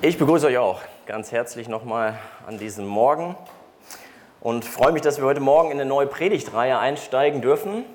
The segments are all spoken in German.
Ich begrüße euch auch ganz herzlich nochmal an diesem Morgen und freue mich, dass wir heute Morgen in eine neue Predigtreihe einsteigen dürfen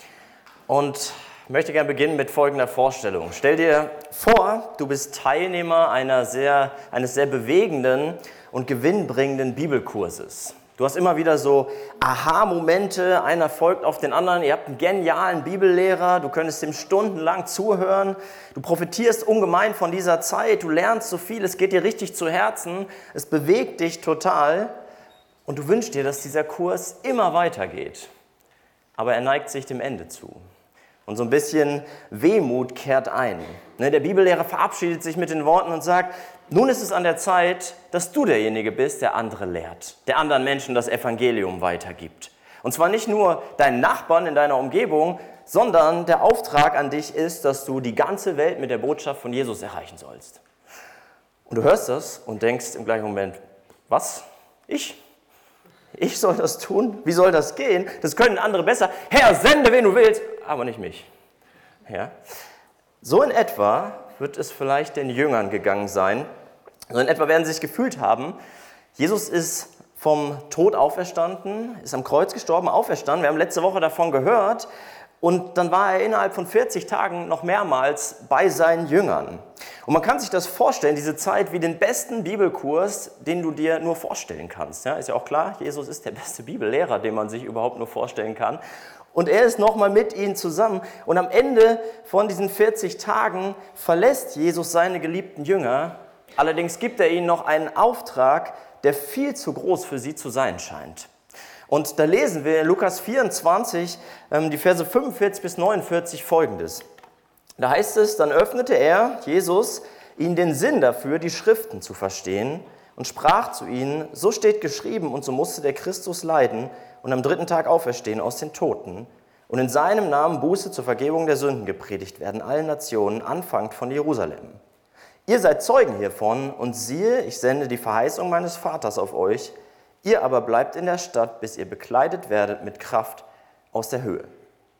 und möchte gerne beginnen mit folgender Vorstellung. Stell dir vor, du bist Teilnehmer eines sehr bewegenden und gewinnbringenden Bibelkurses. Du hast immer wieder so Aha-Momente, einer folgt auf den anderen, ihr habt einen genialen Bibellehrer, du könntest ihm stundenlang zuhören, du profitierst ungemein von dieser Zeit, du lernst so viel, es geht dir richtig zu Herzen, es bewegt dich total und du wünschst dir, dass dieser Kurs immer weitergeht. Aber er neigt sich dem Ende zu. Und so ein bisschen Wehmut kehrt ein. Der Bibellehrer verabschiedet sich mit den Worten und sagt, nun ist es an der Zeit, dass du derjenige bist, der andere lehrt, der anderen Menschen das Evangelium weitergibt. Und zwar nicht nur deinen Nachbarn in deiner Umgebung, sondern der Auftrag an dich ist, dass du die ganze Welt mit der Botschaft von Jesus erreichen sollst. Und du hörst das und denkst im gleichen Moment, was? Ich? Ich soll das tun? Wie soll das gehen? Das können andere besser. Herr, sende, wen du willst, aber nicht mich. Ja? So in etwa wird es vielleicht den Jüngern gegangen sein. So in etwa werden sie sich gefühlt haben, Jesus ist vom Tod auferstanden, ist am Kreuz gestorben, auferstanden. Wir haben letzte Woche davon gehört. Und dann war er innerhalb von 40 Tagen noch mehrmals bei seinen Jüngern. Und man kann sich das vorstellen, diese Zeit, wie den besten Bibelkurs, den du dir nur vorstellen kannst. Ja, ist ja auch klar, Jesus ist der beste Bibellehrer, den man sich überhaupt nur vorstellen kann. Und er ist nochmal mit ihnen zusammen. Und am Ende von diesen 40 Tagen verlässt Jesus seine geliebten Jünger. Allerdings gibt er ihnen noch einen Auftrag, der viel zu groß für sie zu sein scheint. Und da lesen wir in Lukas 24, die Verse 45 bis 49 folgendes. Da heißt es, dann öffnete er, Jesus, ihnen den Sinn dafür, die Schriften zu verstehen und sprach zu ihnen, so steht geschrieben und so musste der Christus leiden und am 3. Tag auferstehen aus den Toten und in seinem Namen Buße zur Vergebung der Sünden gepredigt werden, allen Nationen, anfangend von Jerusalem. Ihr seid Zeugen hiervon und siehe, ich sende die Verheißung meines Vaters auf euch, ihr aber bleibt in der Stadt, bis ihr bekleidet werdet mit Kraft aus der Höhe.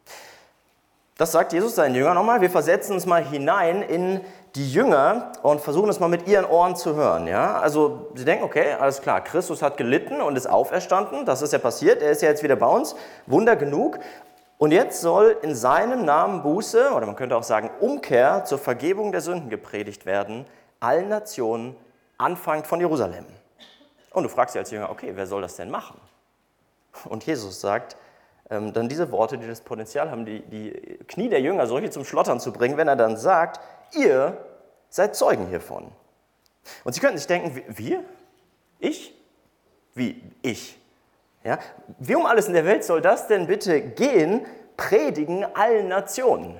Das sagt Jesus seinen Jüngern nochmal. Wir versetzen uns mal hinein in die Jünger und versuchen es mal mit ihren Ohren zu hören. Ja? Also sie denken, okay, alles klar, Christus hat gelitten und ist auferstanden. Das ist ja passiert, er ist ja jetzt wieder bei uns. Wunder genug. Und jetzt soll in seinem Namen Buße, oder man könnte auch sagen Umkehr zur Vergebung der Sünden gepredigt werden, allen Nationen, anfangend von Jerusalem. Und du fragst dich als Jünger, okay, wer soll das denn machen? Und Jesus sagt dann diese Worte, die das Potenzial haben, die Knie der Jünger solche zum Schlottern zu bringen, wenn er dann sagt, ihr seid Zeugen hiervon. Und sie könnten sich denken, wir? Ich? Wie ich? Ja? Wie um alles in der Welt soll das denn bitte gehen, predigen allen Nationen?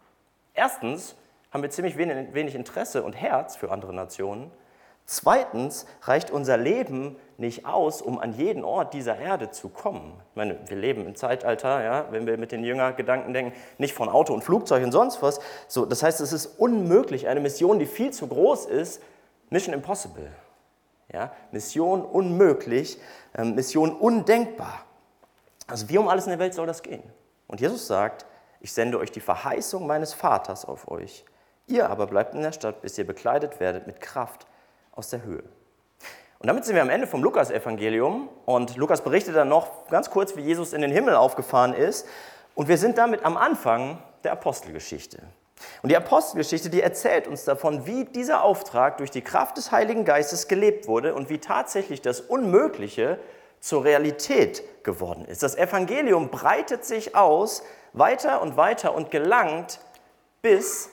Erstens haben wir ziemlich wenig Interesse und Herz für andere Nationen. Zweitens reicht unser Leben nicht aus, um an jeden Ort dieser Erde zu kommen. Ich meine, wir leben im Zeitalter, ja, wenn wir mit den Jüngergedanken denken, nicht von Auto und Flugzeug und sonst was. So, das heißt, es ist unmöglich, eine Mission, die viel zu groß ist, Mission Impossible. Ja, Mission unmöglich, Mission undenkbar. Also wie um alles in der Welt soll das gehen? Und Jesus sagt, ich sende euch die Verheißung meines Vaters auf euch. Ihr aber bleibt in der Stadt, bis ihr bekleidet werdet mit Kraft aus der Höhe. Und damit sind wir am Ende vom Lukas-Evangelium und Lukas berichtet dann noch ganz kurz, wie Jesus in den Himmel aufgefahren ist und wir sind damit am Anfang der Apostelgeschichte. Und die Apostelgeschichte, die erzählt uns davon, wie dieser Auftrag durch die Kraft des Heiligen Geistes gelebt wurde und wie tatsächlich das Unmögliche zur Realität geworden ist. Das Evangelium breitet sich aus, weiter und gelangt bis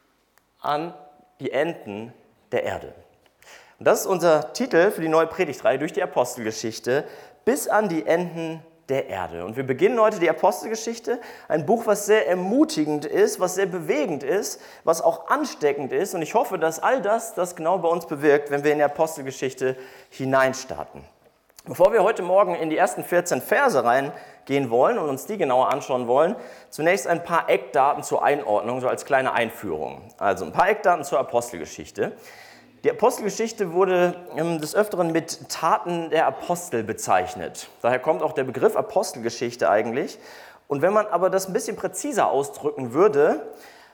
an die Enden der Erde. Und das ist unser Titel für die neue Predigtreihe durch die Apostelgeschichte, bis an die Enden der Erde. Und wir beginnen heute die Apostelgeschichte, ein Buch, was sehr ermutigend ist, was sehr bewegend ist, was auch ansteckend ist. Und ich hoffe, dass all das genau bei uns bewirkt, wenn wir in die Apostelgeschichte hineinstarten. Bevor wir heute Morgen in die ersten 14 Verse reingehen wollen und uns die genauer anschauen wollen, zunächst ein paar Eckdaten zur Einordnung, so als kleine Einführung. Also ein paar Eckdaten zur Apostelgeschichte. Die Apostelgeschichte wurde des Öfteren mit Taten der Apostel bezeichnet. Daher kommt auch der Begriff Apostelgeschichte eigentlich. Und wenn man aber das ein bisschen präziser ausdrücken würde,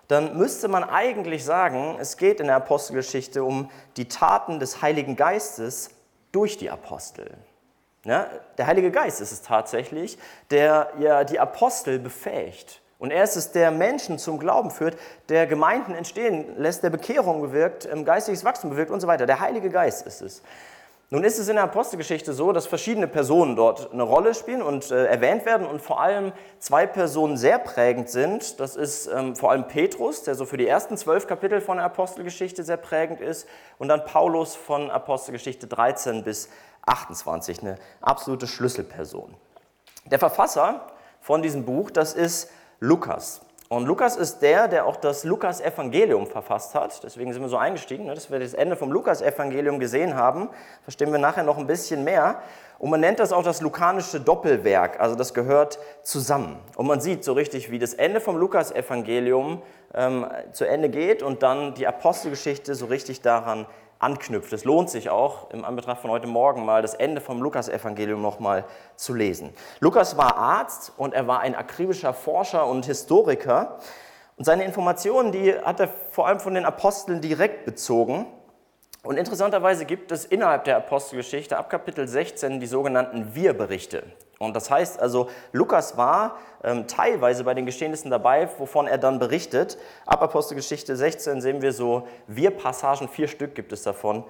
dann müsste man eigentlich sagen, es geht in der Apostelgeschichte um die Taten des Heiligen Geistes durch die Apostel. Ja, der Heilige Geist ist es tatsächlich, der ja die Apostel befähigt. Und er ist es, der Menschen zum Glauben führt, der Gemeinden entstehen lässt, der Bekehrung bewirkt, geistiges Wachstum bewirkt und so weiter. Der Heilige Geist ist es. Nun ist es in der Apostelgeschichte so, dass verschiedene Personen dort eine Rolle spielen und erwähnt werden und vor allem zwei Personen sehr prägend sind. Das ist vor allem Petrus, der so für die ersten 12 Kapitel von der Apostelgeschichte sehr prägend ist, und dann Paulus von Apostelgeschichte 13 bis 28, eine absolute Schlüsselperson. Der Verfasser von diesem Buch, das ist Lukas. Und Lukas ist der auch das Lukas-Evangelium verfasst hat. Deswegen sind wir so eingestiegen, dass wir das Ende vom Lukas-Evangelium gesehen haben. Verstehen wir nachher noch ein bisschen mehr. Und man nennt das auch das lukanische Doppelwerk, also das gehört zusammen. Und man sieht so richtig, wie das Ende vom Lukas-Evangelium zu Ende geht und dann die Apostelgeschichte so richtig daran anknüpft. Es lohnt sich auch, im Anbetracht von heute Morgen mal das Ende vom Lukas-Evangelium nochmal zu lesen. Lukas war Arzt und er war ein akribischer Forscher und Historiker. Und seine Informationen, die hat er vor allem von den Aposteln direkt bezogen. Und interessanterweise gibt es innerhalb der Apostelgeschichte ab Kapitel 16 die sogenannten Wir-Berichte. Und das heißt also, Lukas war teilweise bei den Geschehnissen dabei, wovon er dann berichtet. Ab Apostelgeschichte 16 sehen wir so Wir-Passagen, 4 Stück gibt es davon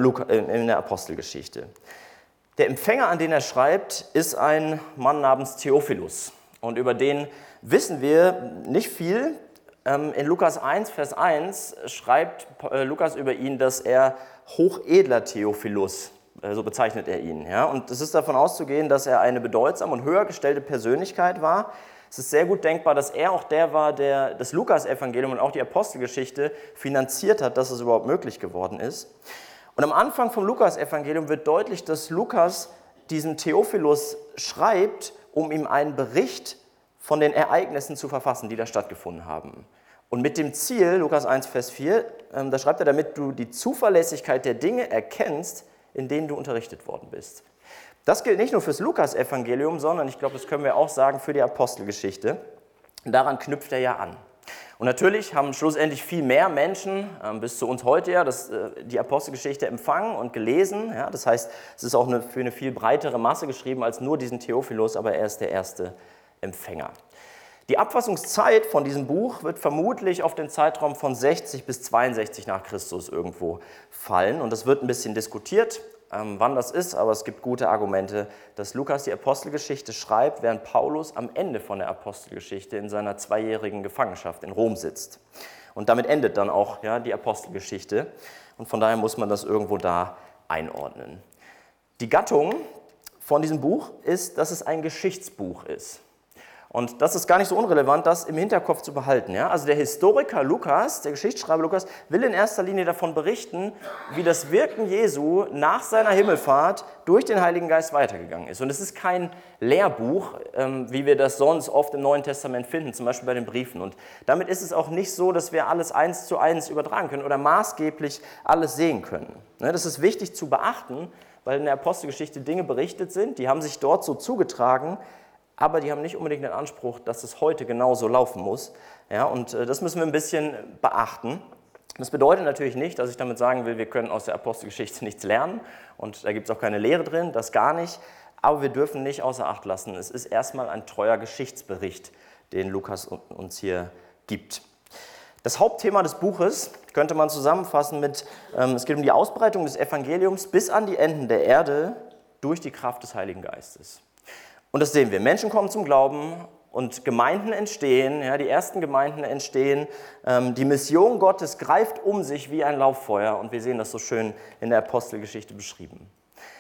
in der Apostelgeschichte. Der Empfänger, an den er schreibt, ist ein Mann namens Theophilus. Und über den wissen wir nicht viel. In Lukas 1, Vers 1 schreibt Lukas über ihn, dass er hochedler Theophilus, so bezeichnet er ihn. Ja? Und es ist davon auszugehen, dass er eine bedeutsame und höher gestellte Persönlichkeit war. Es ist sehr gut denkbar, dass er auch der war, der das Lukas-Evangelium und auch die Apostelgeschichte finanziert hat, dass es überhaupt möglich geworden ist. Und am Anfang vom Lukas-Evangelium wird deutlich, dass Lukas diesem Theophilus schreibt, um ihm einen Bericht von den Ereignissen zu verfassen, die da stattgefunden haben. Und mit dem Ziel, Lukas 1, Vers 4, da schreibt er, damit du die Zuverlässigkeit der Dinge erkennst, in denen du unterrichtet worden bist. Das gilt nicht nur fürs Lukas-Evangelium, sondern ich glaube, das können wir auch sagen für die Apostelgeschichte. Daran knüpft er ja an. Und natürlich haben schlussendlich viel mehr Menschen, bis zu uns heute ja, die Apostelgeschichte empfangen und gelesen. Ja, das heißt, es ist auch für eine viel breitere Masse geschrieben als nur diesen Theophilus, aber er ist der erste Empfänger. Die Abfassungszeit von diesem Buch wird vermutlich auf den Zeitraum von 60 bis 62 nach Christus irgendwo fallen. Und das wird ein bisschen diskutiert, wann das ist, aber es gibt gute Argumente, dass Lukas die Apostelgeschichte schreibt, während Paulus am Ende von der Apostelgeschichte in seiner 2-jährigen Gefangenschaft in Rom sitzt. Und damit endet dann auch die Apostelgeschichte. Und von daher muss man das irgendwo da einordnen. Die Gattung von diesem Buch ist, dass es ein Geschichtsbuch ist. Und das ist gar nicht so unrelevant, das im Hinterkopf zu behalten. Ja? Also der Historiker Lukas, der Geschichtsschreiber Lukas, will in erster Linie davon berichten, wie das Wirken Jesu nach seiner Himmelfahrt durch den Heiligen Geist weitergegangen ist. Und es ist kein Lehrbuch, wie wir das sonst oft im Neuen Testament finden, zum Beispiel bei den Briefen. Und damit ist es auch nicht so, dass wir alles 1:1 übertragen können oder maßgeblich alles sehen können. Das ist wichtig zu beachten, weil in der Apostelgeschichte Dinge berichtet sind, die haben sich dort so zugetragen, aber die haben nicht unbedingt den Anspruch, dass es heute genauso laufen muss. Ja, und das müssen wir ein bisschen beachten. Das bedeutet natürlich nicht, dass ich damit sagen will, wir können aus der Apostelgeschichte nichts lernen und da gibt es auch keine Lehre drin, das gar nicht. Aber wir dürfen nicht außer Acht lassen, es ist erstmal ein treuer Geschichtsbericht, den Lukas uns hier gibt. Das Hauptthema des Buches könnte man zusammenfassen mit, es geht um die Ausbreitung des Evangeliums bis an die Enden der Erde durch die Kraft des Heiligen Geistes. Und das sehen wir. Menschen kommen zum Glauben und Gemeinden entstehen, ja, die ersten Gemeinden entstehen. Die Mission Gottes greift um sich wie ein Lauffeuer und wir sehen das so schön in der Apostelgeschichte beschrieben.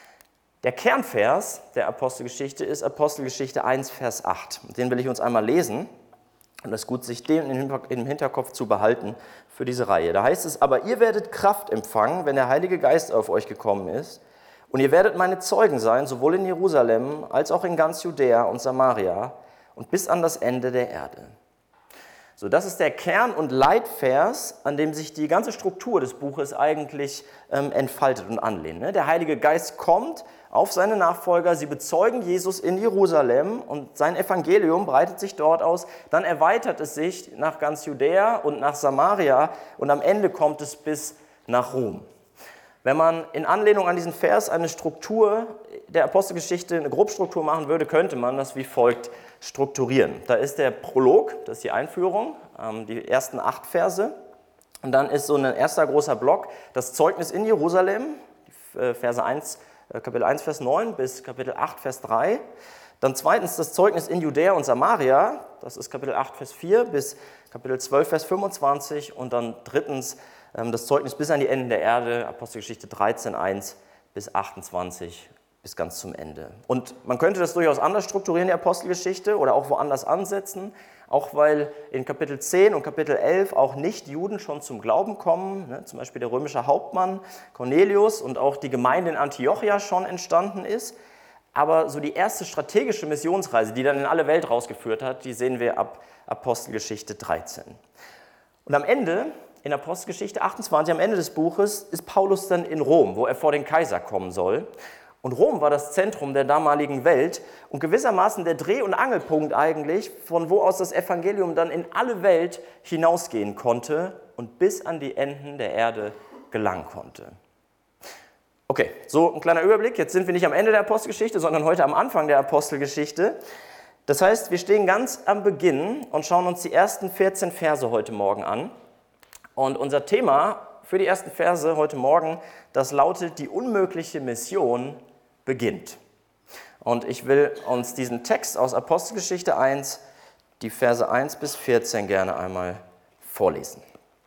Der Kernvers der Apostelgeschichte ist Apostelgeschichte 1, Vers 8. Den will ich uns einmal lesen und es ist gut, sich den im Hinterkopf zu behalten für diese Reihe. Da heißt es, aber ihr werdet Kraft empfangen, wenn der Heilige Geist auf euch gekommen ist. Und ihr werdet meine Zeugen sein, sowohl in Jerusalem als auch in ganz Judäa und Samaria und bis an das Ende der Erde. So, das ist der Kern- und Leitvers, an dem sich die ganze Struktur des Buches eigentlich entfaltet und anlehnt. Ne? Der Heilige Geist kommt auf seine Nachfolger, sie bezeugen Jesus in Jerusalem und sein Evangelium breitet sich dort aus. Dann erweitert es sich nach ganz Judäa und nach Samaria und am Ende kommt es bis nach Rom. Wenn man in Anlehnung an diesen Vers eine Struktur der Apostelgeschichte, eine Grobstruktur machen würde, könnte man das wie folgt strukturieren. Da ist der Prolog, das ist die Einführung, die ersten 8 Verse. Und dann ist so ein erster großer Block, das Zeugnis in Jerusalem, Verse 1, Kapitel 1, Vers 9 bis Kapitel 8, Vers 3. Dann zweitens das Zeugnis in Judäa und Samaria, das ist Kapitel 8, Vers 4 bis Kapitel 12, Vers 25. Und dann drittens das Zeugnis bis an die Enden der Erde, Apostelgeschichte 13, 1 bis 28, bis ganz zum Ende. Und man könnte das durchaus anders strukturieren, die Apostelgeschichte, oder auch woanders ansetzen, auch weil in Kapitel 10 und Kapitel 11 auch Nicht-Juden schon zum Glauben kommen, ne, zum Beispiel der römische Hauptmann Cornelius und auch die Gemeinde in Antiochia schon entstanden ist. Aber so die erste strategische Missionsreise, die dann in alle Welt rausgeführt hat, die sehen wir ab Apostelgeschichte 13. Und am Ende, in Apostelgeschichte 28, am Ende des Buches, ist Paulus dann in Rom, wo er vor den Kaiser kommen soll. Und Rom war das Zentrum der damaligen Welt und gewissermaßen der Dreh- und Angelpunkt eigentlich, von wo aus das Evangelium dann in alle Welt hinausgehen konnte und bis an die Enden der Erde gelangen konnte. Okay, so ein kleiner Überblick. Jetzt sind wir nicht am Ende der Apostelgeschichte, sondern heute am Anfang der Apostelgeschichte. Das heißt, wir stehen ganz am Beginn und schauen uns die ersten 14 Verse heute Morgen an. Und unser Thema für die ersten Verse heute Morgen, das lautet: Die unmögliche Mission beginnt. Und ich will uns diesen Text aus Apostelgeschichte 1, die Verse 1 bis 14 gerne einmal vorlesen.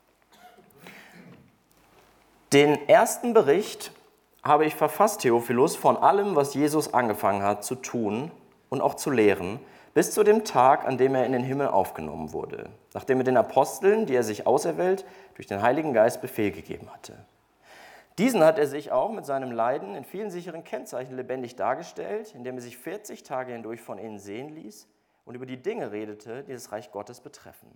Den ersten Bericht habe ich verfasst, Theophilus, von allem, was Jesus angefangen hat zu tun und auch zu lehren, bis zu dem Tag, an dem er in den Himmel aufgenommen wurde, nachdem er den Aposteln, die er sich auserwählt, durch den Heiligen Geist Befehl gegeben hatte. Diesen hat er sich auch mit seinem Leiden in vielen sicheren Kennzeichen lebendig dargestellt, indem er sich 40 Tage hindurch von ihnen sehen ließ und über die Dinge redete, die das Reich Gottes betreffen.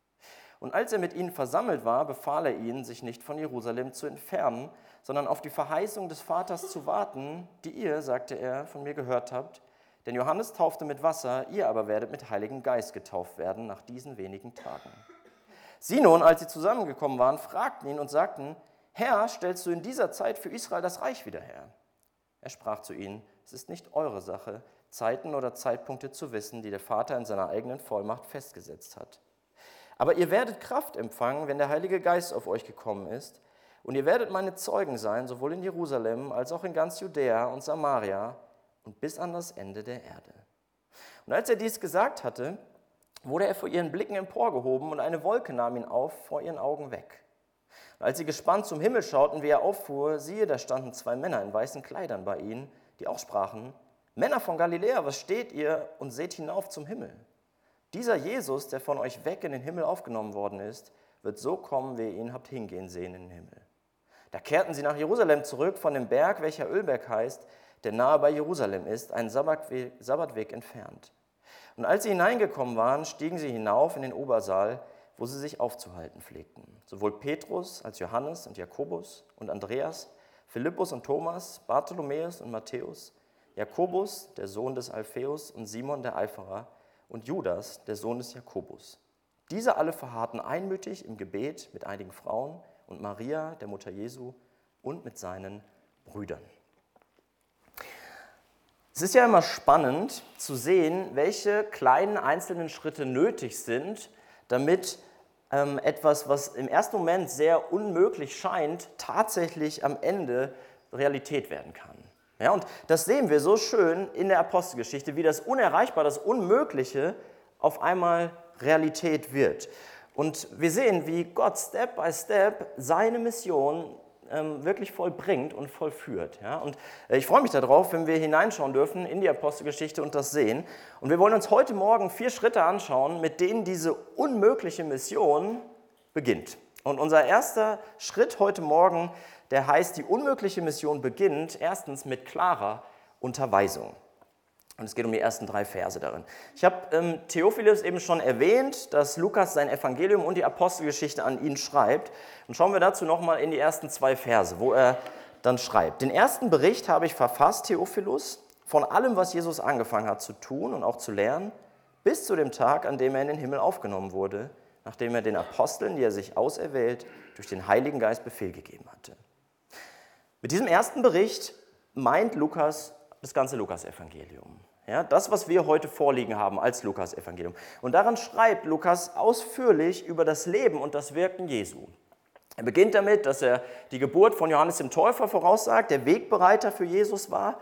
Und als er mit ihnen versammelt war, befahl er ihnen, sich nicht von Jerusalem zu entfernen, sondern auf die Verheißung des Vaters zu warten, die ihr, sagte er, von mir gehört habt. Denn Johannes taufte mit Wasser, ihr aber werdet mit Heiligem Geist getauft werden nach diesen wenigen Tagen. Sie nun, als sie zusammengekommen waren, fragten ihn und sagten: Herr, stellst du in dieser Zeit für Israel das Reich wieder her? Er sprach zu ihnen: Es ist nicht eure Sache, Zeiten oder Zeitpunkte zu wissen, die der Vater in seiner eigenen Vollmacht festgesetzt hat. Aber ihr werdet Kraft empfangen, wenn der Heilige Geist auf euch gekommen ist, und ihr werdet meine Zeugen sein, sowohl in Jerusalem als auch in ganz Judäa und Samaria und bis an das Ende der Erde. Und als er dies gesagt hatte, wurde er vor ihren Blicken emporgehoben und eine Wolke nahm ihn auf vor ihren Augen weg. Und als sie gespannt zum Himmel schauten, wie er auffuhr, siehe, da standen 2 Männer in weißen Kleidern bei ihnen, die auch sprachen: Männer von Galiläa, was steht ihr und seht hinauf zum Himmel? Dieser Jesus, der von euch weg in den Himmel aufgenommen worden ist, wird so kommen, wie ihr ihn habt hingehen sehen in den Himmel. Da kehrten sie nach Jerusalem zurück von dem Berg, welcher Ölberg heißt, der nahe bei Jerusalem ist, einen Sabbatweg entfernt. Und als sie hineingekommen waren, stiegen sie hinauf in den Obersaal, wo sie sich aufzuhalten pflegten. Sowohl Petrus als Johannes und Jakobus und Andreas, Philippus und Thomas, Bartholomäus und Matthäus, Jakobus, der Sohn des Alpheus, und Simon der Eiferer, und Judas, der Sohn des Jakobus. Diese alle verharrten einmütig im Gebet mit einigen Frauen und Maria, der Mutter Jesu, und mit seinen Brüdern. Es ist ja immer spannend zu sehen, welche kleinen einzelnen Schritte nötig sind, damit etwas, was im ersten Moment sehr unmöglich scheint, tatsächlich am Ende Realität werden kann. Ja, und das sehen wir so schön in der Apostelgeschichte, wie das Unerreichbare, das Unmögliche auf einmal Realität wird. Und wir sehen, wie Gott Step by Step seine Mission wirklich vollbringt und vollführt. Ja? Und ich freue mich darauf, wenn wir hineinschauen dürfen in die Apostelgeschichte und das sehen. Und wir wollen uns heute Morgen 4 Schritte anschauen, mit denen diese unmögliche Mission beginnt. Und unser erster Schritt heute Morgen, der heißt, die unmögliche Mission beginnt erstens mit klarer Unterweisung. Und es geht um die ersten 3 Verse darin. Ich habe Theophilus eben schon erwähnt, dass Lukas sein Evangelium und die Apostelgeschichte an ihn schreibt. Und schauen wir dazu nochmal in die ersten 2 Verse, wo er dann schreibt. Den ersten Bericht habe ich verfasst, Theophilus, von allem, was Jesus angefangen hat zu tun und auch zu lernen, bis zu dem Tag, an dem er in den Himmel aufgenommen wurde, nachdem er den Aposteln, die er sich auserwählt, durch den Heiligen Geist Befehl gegeben hatte. Mit diesem ersten Bericht meint Lukas das ganze Lukas-Evangelium. Ja, das, was wir heute vorliegen haben als Lukas-Evangelium. Und daran schreibt Lukas ausführlich über das Leben und das Wirken Jesu. Er beginnt damit, dass er die Geburt von Johannes dem Täufer voraussagt, der Wegbereiter für Jesus war.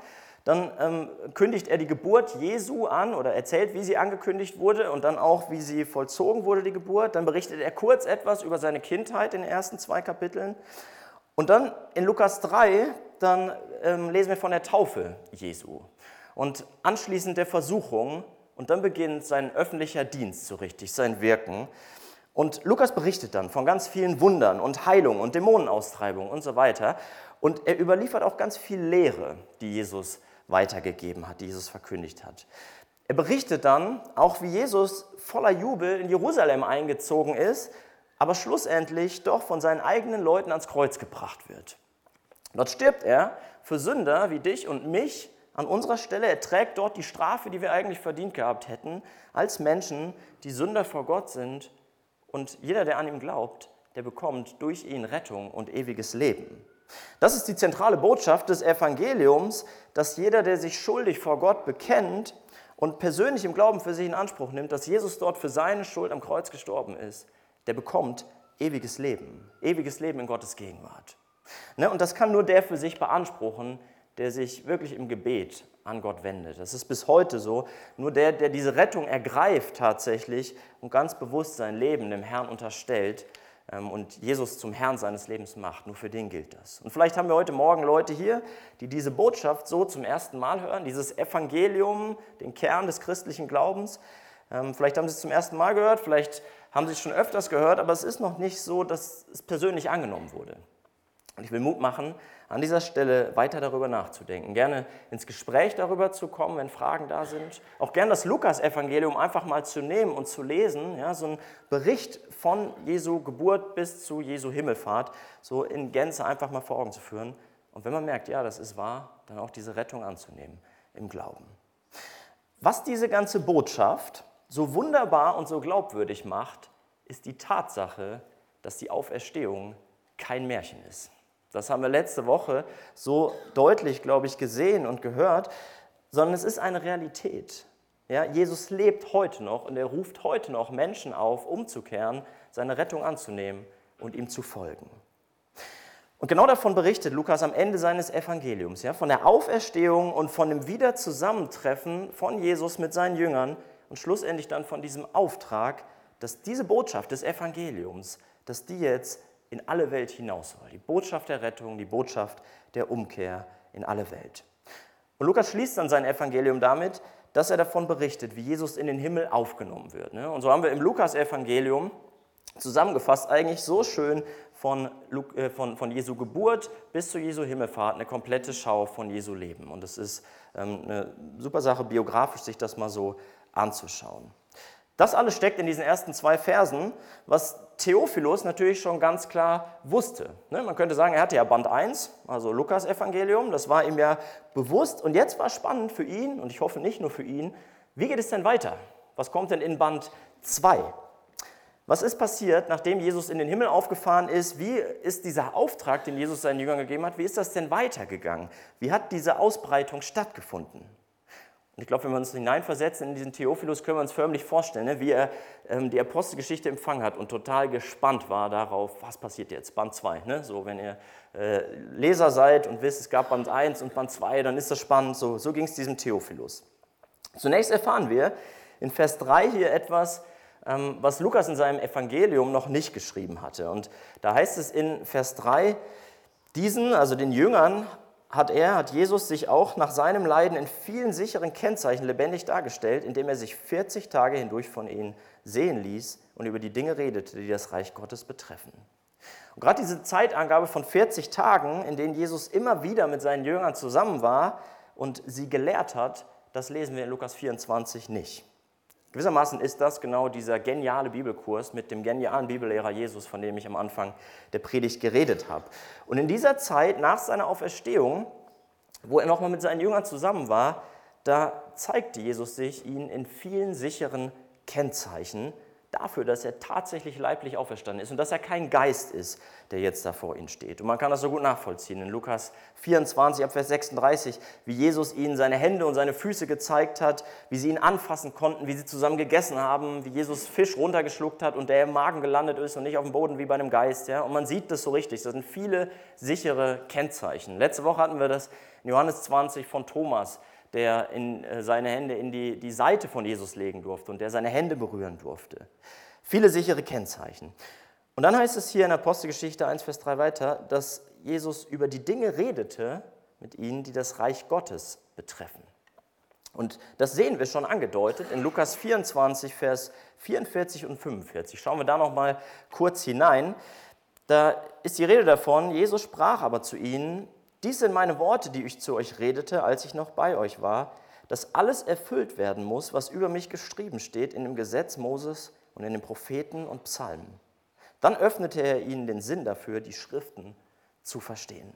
Dann kündigt er die Geburt Jesu an oder erzählt, wie sie angekündigt wurde und dann auch, wie sie vollzogen wurde, die Geburt. Dann berichtet er kurz etwas über seine Kindheit in den ersten 2 Kapiteln. Und dann in Lukas 3, dann lesen wir von der Taufe Jesu. Und anschließend der Versuchung und dann beginnt sein öffentlicher Dienst so richtig, sein Wirken. Und Lukas berichtet dann von ganz vielen Wundern und Heilungen und Dämonenaustreibungen und so weiter. Und er überliefert auch ganz viel Lehre, die Jesus weitergegeben hat, die Jesus verkündigt hat. Er berichtet dann auch, wie Jesus voller Jubel in Jerusalem eingezogen ist, aber schlussendlich doch von seinen eigenen Leuten ans Kreuz gebracht wird. Dort stirbt er für Sünder wie dich und mich an unserer Stelle. Er trägt dort die Strafe, die wir eigentlich verdient gehabt hätten, als Menschen, die Sünder vor Gott sind. Und jeder, der an ihn glaubt, der bekommt durch ihn Rettung und ewiges Leben. Das ist die zentrale Botschaft des Evangeliums, dass jeder, der sich schuldig vor Gott bekennt und persönlich im Glauben für sich in Anspruch nimmt, dass Jesus dort für seine Schuld am Kreuz gestorben ist, der bekommt ewiges Leben in Gottes Gegenwart. Und das kann nur der für sich beanspruchen, der sich wirklich im Gebet an Gott wendet. Das ist bis heute so. Nur der diese Rettung ergreift tatsächlich und ganz bewusst sein Leben dem Herrn unterstellt und Jesus zum Herrn seines Lebens macht, nur für den gilt das. Und vielleicht haben wir heute Morgen Leute hier, die diese Botschaft so zum ersten Mal hören, dieses Evangelium, den Kern des christlichen Glaubens. Vielleicht haben sie es zum ersten Mal gehört, vielleicht haben sie es schon öfters gehört, aber es ist noch nicht so, dass es persönlich angenommen wurde. Und ich will Mut machen, an dieser Stelle weiter darüber nachzudenken, gerne ins Gespräch darüber zu kommen, wenn Fragen da sind. Auch gerne das Lukas-Evangelium einfach mal zu nehmen und zu lesen, ja, so ein Bericht von Jesu Geburt bis zu Jesu Himmelfahrt, so in Gänze einfach mal vor Augen zu führen. Und wenn man merkt, ja, das ist wahr, dann auch diese Rettung anzunehmen im Glauben. Was diese ganze Botschaft so wunderbar und so glaubwürdig macht, ist die Tatsache, dass die Auferstehung kein Märchen ist. Das haben wir letzte Woche so deutlich, glaube ich, gesehen und gehört, sondern es ist eine Realität. Ja, Jesus lebt heute noch und er ruft heute noch Menschen auf, umzukehren, seine Rettung anzunehmen und ihm zu folgen. Und genau davon berichtet Lukas am Ende seines Evangeliums, ja, von der Auferstehung und von dem Wiederzusammentreffen von Jesus mit seinen Jüngern und schlussendlich dann von diesem Auftrag, dass diese Botschaft des Evangeliums, dass die jetzt in alle Welt hinaus soll. Die Botschaft der Rettung, die Botschaft der Umkehr in alle Welt. Und Lukas schließt dann sein Evangelium damit, dass er davon berichtet, wie Jesus in den Himmel aufgenommen wird. Und so haben wir im Lukas-Evangelium zusammengefasst eigentlich so schön von Jesu Geburt bis zu Jesu Himmelfahrt eine komplette Schau von Jesu Leben. Und es ist eine super Sache, biografisch sich das mal so anzuschauen. Das alles steckt in diesen ersten 2 Versen, was Theophilus natürlich schon ganz klar wusste. Man könnte sagen, er hatte ja Band 1, also Lukas-Evangelium, das war ihm ja bewusst. Und jetzt war spannend für ihn, und ich hoffe nicht nur für ihn, wie geht es denn weiter? Was kommt denn in Band 2? Was ist passiert, nachdem Jesus in den Himmel aufgefahren ist? Wie ist dieser Auftrag, den Jesus seinen Jüngern gegeben hat, wie ist das denn weitergegangen? Wie hat diese Ausbreitung stattgefunden? Und ich glaube, wenn wir uns hineinversetzen in diesen Theophilus, können wir uns förmlich vorstellen, wie er die Apostelgeschichte empfangen hat und total gespannt war darauf, was passiert jetzt, Band 2. So, wenn ihr Leser seid und wisst, es gab Band 1 und Band 2, dann ist das spannend. So ging es diesem Theophilus. Zunächst erfahren wir in Vers 3 hier etwas, was Lukas in seinem Evangelium noch nicht geschrieben hatte. Und da heißt es in Vers 3, diesen, also den Jüngern, hat Jesus sich auch nach seinem Leiden in vielen sicheren Kennzeichen lebendig dargestellt, indem er sich 40 Tage hindurch von ihnen sehen ließ und über die Dinge redete, die das Reich Gottes betreffen. Und gerade diese Zeitangabe von 40 Tagen, in denen Jesus immer wieder mit seinen Jüngern zusammen war und sie gelehrt hat, das lesen wir in Lukas 24 nicht. Gewissermaßen ist das genau dieser geniale Bibelkurs mit dem genialen Bibellehrer Jesus, von dem ich am Anfang der Predigt geredet habe. Und in dieser Zeit nach seiner Auferstehung, wo er nochmal mit seinen Jüngern zusammen war, da zeigte Jesus sich ihnen in vielen sicheren Kennzeichen dafür, dass er tatsächlich leiblich auferstanden ist und dass er kein Geist ist, der jetzt da vor ihnen steht. Und man kann das so gut nachvollziehen in Lukas 24, ab Vers 36, wie Jesus ihnen seine Hände und seine Füße gezeigt hat, wie sie ihn anfassen konnten, wie sie zusammen gegessen haben, wie Jesus Fisch runtergeschluckt hat und der im Magen gelandet ist und nicht auf dem Boden wie bei einem Geist. Ja? Und man sieht das so richtig, das sind viele sichere Kennzeichen. Letzte Woche hatten wir das in Johannes 20 von Thomas, der seine Hände in die Seite von Jesus legen durfte und der seine Hände berühren durfte. Viele sichere Kennzeichen. Und dann heißt es hier in Apostelgeschichte 1, Vers 3 weiter, dass Jesus über die Dinge redete mit ihnen, die das Reich Gottes betreffen. Und das sehen wir schon angedeutet in Lukas 24, Vers 44 und 45. Schauen wir da noch mal kurz hinein. Da ist die Rede davon, Jesus sprach aber zu ihnen: Dies sind meine Worte, die ich zu euch redete, als ich noch bei euch war, dass alles erfüllt werden muss, was über mich geschrieben steht in dem Gesetz Moses und in den Propheten und Psalmen. Dann öffnete er ihnen den Sinn dafür, die Schriften zu verstehen.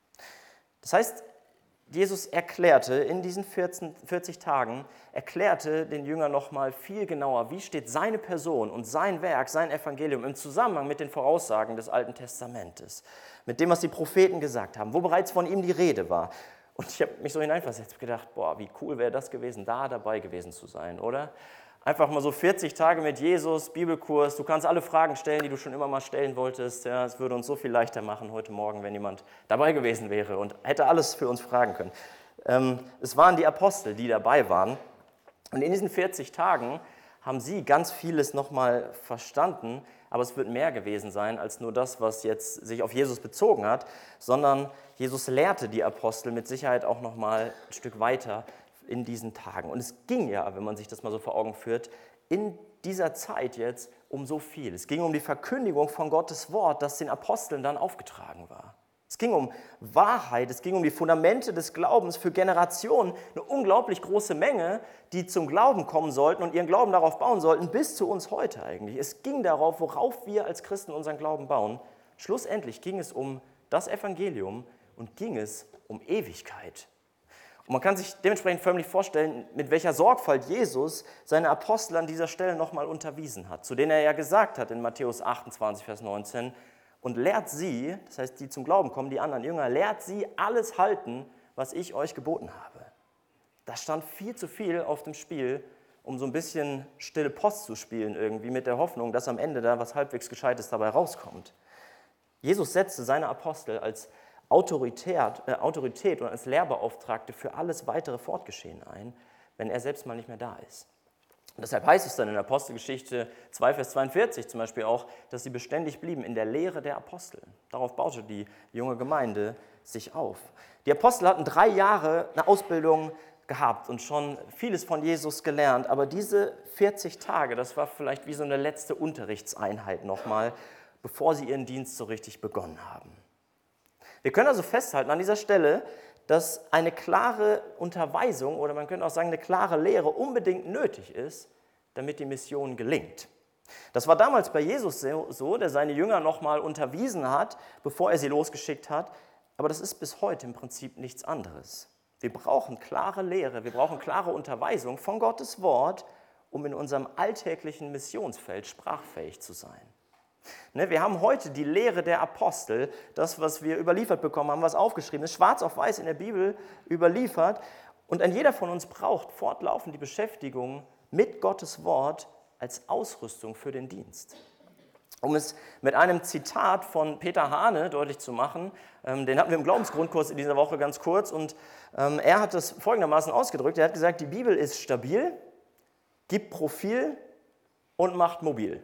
Das heißt, Jesus erklärte in diesen 40 Tagen, erklärte den Jüngern nochmal viel genauer, wie steht seine Person und sein Werk, sein Evangelium im Zusammenhang mit den Voraussagen des Alten Testamentes, mit dem, was die Propheten gesagt haben, wo bereits von ihm die Rede war. Und ich habe mich so hineinversetzt und gedacht, boah, wie cool wäre das gewesen, da dabei gewesen zu sein, oder? Einfach mal so 40 Tage mit Jesus, Bibelkurs, du kannst alle Fragen stellen, die du schon immer mal stellen wolltest. Ja, es würde uns so viel leichter machen heute Morgen, wenn jemand dabei gewesen wäre und hätte alles für uns fragen können. Es waren die Apostel, die dabei waren. Und in diesen 40 Tagen haben sie ganz vieles nochmal verstanden, aber es wird mehr gewesen sein als nur das, was jetzt sich auf Jesus bezogen hat, sondern Jesus lehrte die Apostel mit Sicherheit auch nochmal ein Stück weiter in diesen Tagen. Und es ging ja, wenn man sich das mal so vor Augen führt, in dieser Zeit jetzt um so viel. Es ging um die Verkündigung von Gottes Wort, das den Aposteln dann aufgetragen war. Es ging um Wahrheit, es ging um die Fundamente des Glaubens für Generationen, eine unglaublich große Menge, die zum Glauben kommen sollten und ihren Glauben darauf bauen sollten, bis zu uns heute eigentlich. Es ging darauf, worauf wir als Christen unseren Glauben bauen. Schlussendlich ging es um das Evangelium und ging es um Ewigkeit. Und man kann sich dementsprechend förmlich vorstellen, mit welcher Sorgfalt Jesus seine Apostel an dieser Stelle nochmal unterwiesen hat, zu denen er ja gesagt hat in Matthäus 28, Vers 19, und lehrt sie, das heißt, die zum Glauben kommen, die anderen Jünger, lehrt sie alles halten, was ich euch geboten habe. Da stand viel zu viel auf dem Spiel, um so ein bisschen stille Post zu spielen irgendwie, mit der Hoffnung, dass am Ende da was halbwegs Gescheites dabei rauskommt. Jesus setzte seine Apostel als Autorität und als Lehrbeauftragte für alles weitere Fortgeschehen ein, wenn er selbst mal nicht mehr da ist. Und deshalb heißt es dann in der Apostelgeschichte 2, Vers 42 zum Beispiel auch, dass sie beständig blieben in der Lehre der Apostel. Darauf baute die junge Gemeinde sich auf. Die Apostel hatten 3 Jahre eine Ausbildung gehabt und schon vieles von Jesus gelernt, aber diese 40 Tage, das war vielleicht wie so eine letzte Unterrichtseinheit nochmal, bevor sie ihren Dienst so richtig begonnen haben. Wir können also festhalten an dieser Stelle, dass eine klare Unterweisung oder man könnte auch sagen, eine klare Lehre unbedingt nötig ist, damit die Mission gelingt. Das war damals bei Jesus so, der seine Jünger nochmal unterwiesen hat, bevor er sie losgeschickt hat, aber das ist bis heute im Prinzip nichts anderes. Wir brauchen klare Lehre, wir brauchen klare Unterweisung von Gottes Wort, um in unserem alltäglichen Missionsfeld sprachfähig zu sein. Wir haben heute die Lehre der Apostel, das, was wir überliefert bekommen haben, was aufgeschrieben ist, schwarz auf weiß in der Bibel überliefert. Und ein jeder von uns braucht fortlaufend die Beschäftigung mit Gottes Wort als Ausrüstung für den Dienst. Um es mit einem Zitat von Peter Hane deutlich zu machen, den hatten wir im Glaubensgrundkurs in dieser Woche ganz kurz, und er hat es folgendermaßen ausgedrückt, er hat gesagt, die Bibel ist stabil, gibt Profil und macht mobil.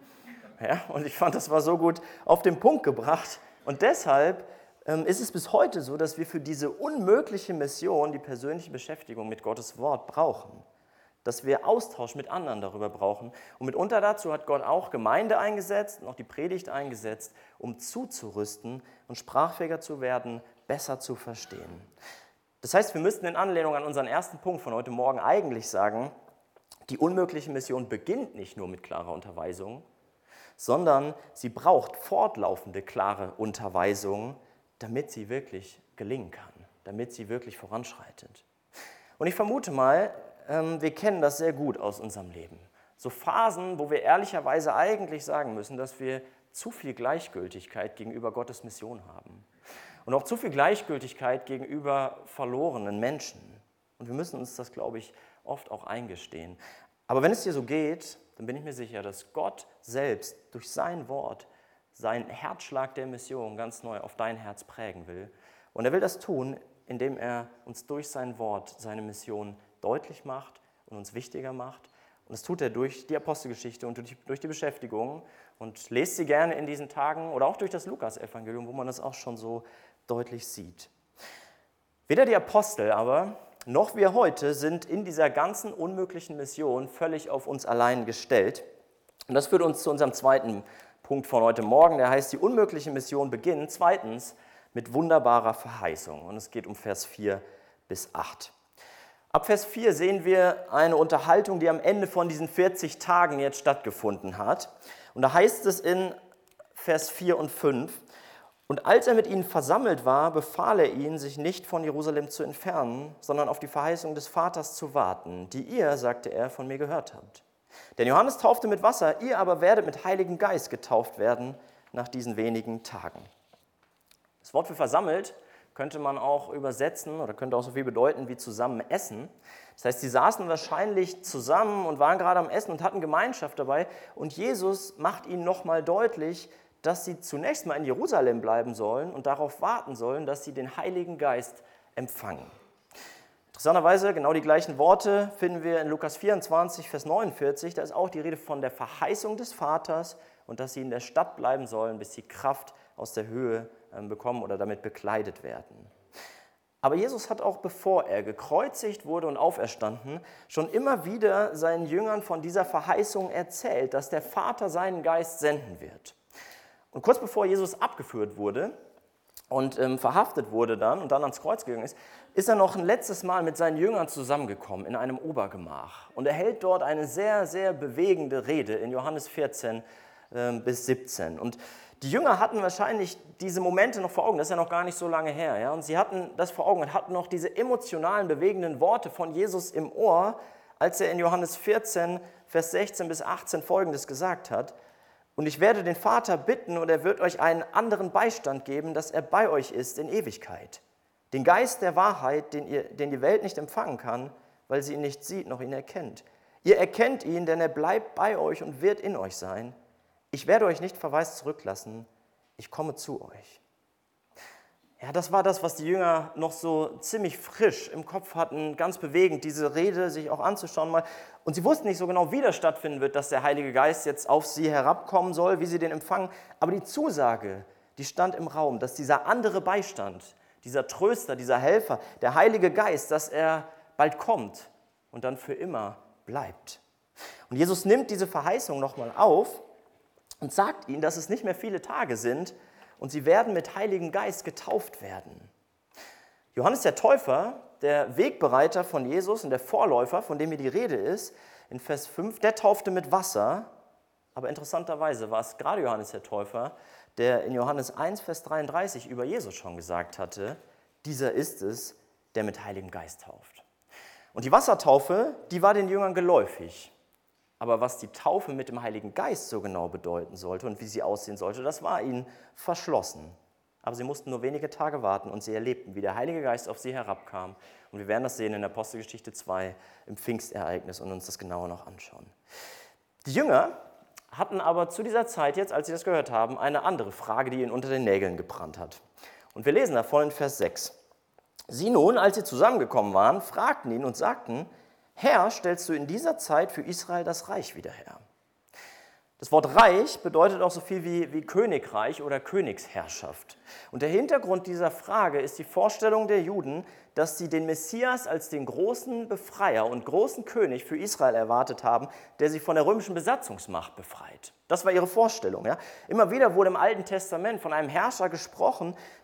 Ja, und ich fand, das war so gut auf den Punkt gebracht. Und deshalb ist es bis heute so, dass wir für diese unmögliche Mission die persönliche Beschäftigung mit Gottes Wort brauchen. Dass wir Austausch mit anderen darüber brauchen. Und mitunter dazu hat Gott auch Gemeinde eingesetzt und auch die Predigt eingesetzt, um zuzurüsten und sprachfähiger zu werden, besser zu verstehen. Das heißt, wir müssten in Anlehnung an unseren ersten Punkt von heute Morgen eigentlich sagen, die unmögliche Mission beginnt nicht nur mit klarer Unterweisung, sondern sie braucht fortlaufende klare Unterweisung, damit sie wirklich gelingen kann, damit sie wirklich voranschreitet. Und ich vermute mal, wir kennen das sehr gut aus unserem Leben. So Phasen, wo wir ehrlicherweise eigentlich sagen müssen, dass wir zu viel Gleichgültigkeit gegenüber Gottes Mission haben. Und auch zu viel Gleichgültigkeit gegenüber verlorenen Menschen. Und wir müssen uns das, glaube ich, oft auch eingestehen. Aber wenn es dir so geht, dann bin ich mir sicher, dass Gott selbst durch sein Wort seinen Herzschlag der Mission ganz neu auf dein Herz prägen will. Und er will das tun, indem er uns durch sein Wort seine Mission deutlich macht und uns wichtiger macht. Und das tut er durch die Apostelgeschichte und durch die Beschäftigung. Und lest sie gerne in diesen Tagen oder auch durch das Lukas-Evangelium, wo man das auch schon so deutlich sieht. Weder die Apostel aber noch wir heute sind in dieser ganzen unmöglichen Mission völlig auf uns allein gestellt. Und das führt uns zu unserem zweiten Punkt von heute Morgen, der heißt, die unmögliche Mission beginnt zweitens mit wunderbarer Verheißung. Und es geht um Vers 4 bis 8. Ab Vers 4 sehen wir eine Unterhaltung, die am Ende von diesen 40 Tagen jetzt stattgefunden hat. Und da heißt es in Vers 4 und 5, und als er mit ihnen versammelt war, befahl er ihnen, sich nicht von Jerusalem zu entfernen, sondern auf die Verheißung des Vaters zu warten, die ihr, sagte er, von mir gehört habt. Denn Johannes taufte mit Wasser, ihr aber werdet mit Heiligem Geist getauft werden nach diesen wenigen Tagen. Das Wort für versammelt könnte man auch übersetzen oder könnte auch so viel bedeuten wie zusammen essen. Das heißt, sie saßen wahrscheinlich zusammen und waren gerade am Essen und hatten Gemeinschaft dabei. Und Jesus macht ihnen nochmal deutlich, dass sie zunächst mal in Jerusalem bleiben sollen und darauf warten sollen, dass sie den Heiligen Geist empfangen. Interessanterweise, genau die gleichen Worte finden wir in Lukas 24, Vers 49. Da ist auch die Rede von der Verheißung des Vaters und dass sie in der Stadt bleiben sollen, bis sie Kraft aus der Höhe bekommen oder damit bekleidet werden. Aber Jesus hat auch, bevor er gekreuzigt wurde und auferstanden, schon immer wieder seinen Jüngern von dieser Verheißung erzählt, dass der Vater seinen Geist senden wird. Und kurz bevor Jesus abgeführt wurde und verhaftet wurde und dann ans Kreuz gegangen ist er noch ein letztes Mal mit seinen Jüngern zusammengekommen in einem Obergemach. Und er hält dort eine sehr, sehr bewegende Rede in Johannes 14 bis 17. Und die Jünger hatten wahrscheinlich diese Momente noch vor Augen, das ist ja noch gar nicht so lange her. Ja? Und sie hatten das vor Augen und hatten noch diese emotionalen, bewegenden Worte von Jesus im Ohr, als er in Johannes 14, Vers 16 bis 18 Folgendes gesagt hat. Und ich werde den Vater bitten und er wird euch einen anderen Beistand geben, dass er bei euch ist in Ewigkeit. Den Geist der Wahrheit, den die Welt nicht empfangen kann, weil sie ihn nicht sieht noch ihn erkennt. Ihr erkennt ihn, denn er bleibt bei euch und wird in euch sein. Ich werde euch nicht verwaist zurücklassen, ich komme zu euch. Ja, das war das, was die Jünger noch so ziemlich frisch im Kopf hatten, ganz bewegend, diese Rede sich auch anzuschauen mal. Und sie wussten nicht so genau, wie das stattfinden wird, dass der Heilige Geist jetzt auf sie herabkommen soll, wie sie den empfangen. Aber die Zusage, die stand im Raum, dass dieser andere Beistand, dieser Tröster, dieser Helfer, der Heilige Geist, dass er bald kommt und dann für immer bleibt. Und Jesus nimmt diese Verheißung nochmal auf und sagt ihnen, dass es nicht mehr viele Tage sind, und sie werden mit Heiligem Geist getauft werden. Johannes der Täufer, der Wegbereiter von Jesus und der Vorläufer, von dem hier die Rede ist, in Vers 5, der taufte mit Wasser. Aber interessanterweise war es gerade Johannes der Täufer, der in Johannes 1, Vers 33 über Jesus schon gesagt hatte, dieser ist es, der mit Heiligem Geist tauft. Und die Wassertaufe, die war den Jüngern geläufig. Aber was die Taufe mit dem Heiligen Geist so genau bedeuten sollte und wie sie aussehen sollte, das war ihnen verschlossen. Aber sie mussten nur wenige Tage warten und sie erlebten, wie der Heilige Geist auf sie herabkam. Und wir werden das sehen in der Apostelgeschichte 2 im Pfingstereignis und uns das genauer noch anschauen. Die Jünger hatten aber zu dieser Zeit jetzt, als sie das gehört haben, eine andere Frage, die ihnen unter den Nägeln gebrannt hat. Und wir lesen davon in Vers 6. Sie nun, als sie zusammengekommen waren, fragten ihn und sagten, Herr, stellst du in dieser Zeit für Israel das Reich wieder her? Das Wort Reich bedeutet auch so viel wie Königreich oder Königsherrschaft. Und der Hintergrund dieser Frage ist die Vorstellung der Juden, dass sie den Messias als den großen Befreier und großen König für Israel erwartet haben, der sie von der römischen Besatzungsmacht befreit. Das war ihre Vorstellung. Ja? Immer wieder wurde im Alten Testament von einem Herrscher gesprochen,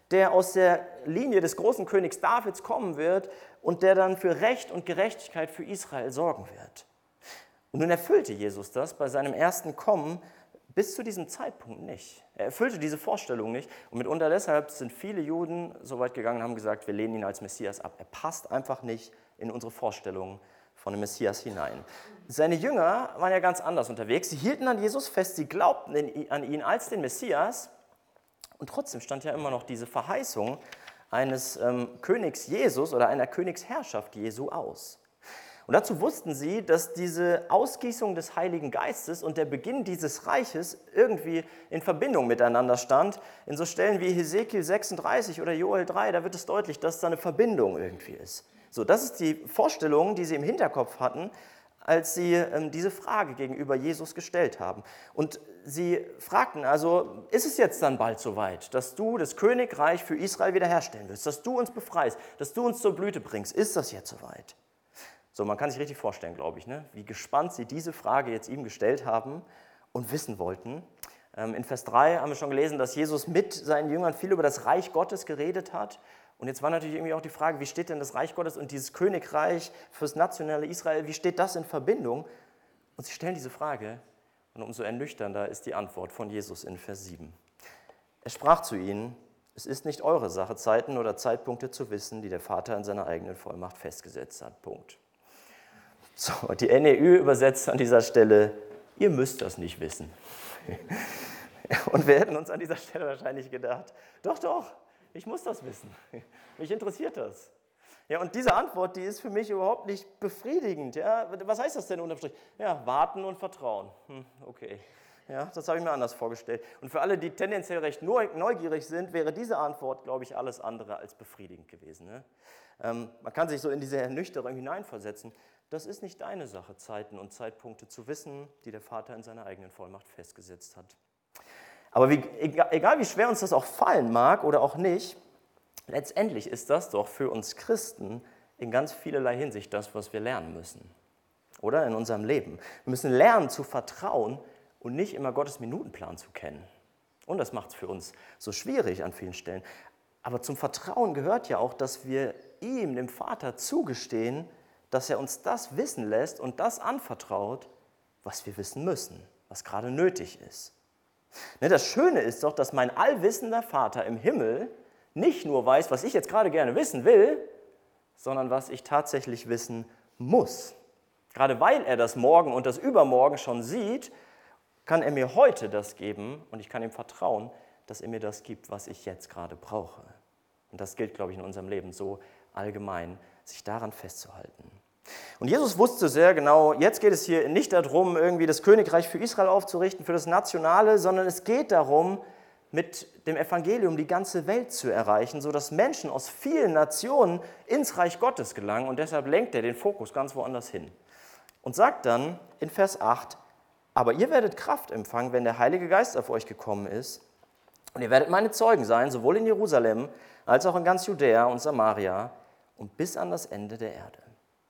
der aus der Linie des großen Königs Davids kommen wird und der dann für Recht und Gerechtigkeit für Israel sorgen wird. Und nun erfüllte Jesus das bei seinem ersten Kommen bis zu diesem Zeitpunkt nicht. Er erfüllte diese Vorstellung nicht und mitunter deshalb sind viele Juden so weit gegangen und haben gesagt, wir lehnen ihn als Messias ab. Er passt einfach nicht in unsere Vorstellungen von dem Messias hinein. Seine Jünger waren ja ganz anders unterwegs. Sie hielten an Jesus fest, sie glaubten an ihn als den Messias und trotzdem stand ja immer noch diese Verheißung eines Königs Jesus oder einer Königsherrschaft Jesu aus. Und dazu wussten sie, dass diese Ausgießung des Heiligen Geistes und der Beginn dieses Reiches irgendwie in Verbindung miteinander stand. In so Stellen wie Hesekiel 36 oder Joel 3, da wird es deutlich, dass da eine Verbindung irgendwie ist. So, das ist die Vorstellung, die sie im Hinterkopf hatten, als sie diese Frage gegenüber Jesus gestellt haben. Und sie fragten also, ist es jetzt dann bald soweit, dass du das Königreich für Israel wiederherstellen willst, dass du uns befreist, dass du uns zur Blüte bringst? Ist das jetzt soweit? So, man kann sich richtig vorstellen, glaube ich, ne? Wie gespannt sie diese Frage jetzt ihm gestellt haben und wissen wollten. In Vers 3 haben wir schon gelesen, dass Jesus mit seinen Jüngern viel über das Reich Gottes geredet hat. Und jetzt war natürlich irgendwie auch die Frage, wie steht denn das Reich Gottes und dieses Königreich fürs nationale Israel, wie steht das in Verbindung? Und sie stellen diese Frage und umso ernüchternder ist die Antwort von Jesus in Vers 7. Er sprach zu ihnen, es ist nicht eure Sache, Zeiten oder Zeitpunkte zu wissen, die der Vater in seiner eigenen Vollmacht festgesetzt hat. Punkt. So, die NEU übersetzt an dieser Stelle, ihr müsst das nicht wissen. Und wir hätten uns an dieser Stelle wahrscheinlich gedacht, doch, ich muss das wissen. Mich interessiert das. Ja, und diese Antwort, die ist für mich überhaupt nicht befriedigend. Ja, was heißt das denn unterm Strich? Ja, warten und vertrauen. Okay. Ja, das habe ich mir anders vorgestellt. Und für alle, die tendenziell recht neugierig sind, wäre diese Antwort, glaube ich, alles andere als befriedigend gewesen. Ne? Man kann sich so in diese Ernüchterung hineinversetzen. Das ist nicht deine Sache, Zeiten und Zeitpunkte zu wissen, die der Vater in seiner eigenen Vollmacht festgesetzt hat. Aber egal wie schwer uns das auch fallen mag oder auch nicht, letztendlich ist das doch für uns Christen in ganz vielerlei Hinsicht das, was wir lernen müssen. Oder in unserem Leben. Wir müssen lernen zu vertrauen und nicht immer Gottes Minutenplan zu kennen. Und das macht es für uns so schwierig an vielen Stellen. Aber zum Vertrauen gehört ja auch, dass wir ihm, dem Vater, zugestehen, dass er uns das wissen lässt und das anvertraut, was wir wissen müssen, was gerade nötig ist. Das Schöne ist doch, dass mein allwissender Vater im Himmel nicht nur weiß, was ich jetzt gerade gerne wissen will, sondern was ich tatsächlich wissen muss. Gerade weil er das morgen und das übermorgen schon sieht, kann er mir heute das geben und ich kann ihm vertrauen, dass er mir das gibt, was ich jetzt gerade brauche. Und das gilt, glaube ich, in unserem Leben so allgemein, sich daran festzuhalten. Und Jesus wusste sehr genau, jetzt geht es hier nicht darum, irgendwie das Königreich für Israel aufzurichten, für das Nationale, sondern es geht darum, mit dem Evangelium die ganze Welt zu erreichen, sodass Menschen aus vielen Nationen ins Reich Gottes gelangen und deshalb lenkt er den Fokus ganz woanders hin. Und sagt dann in Vers 8, aber ihr werdet Kraft empfangen, wenn der Heilige Geist auf euch gekommen ist und ihr werdet meine Zeugen sein, sowohl in Jerusalem als auch in ganz Judäa und Samaria und bis an das Ende der Erde.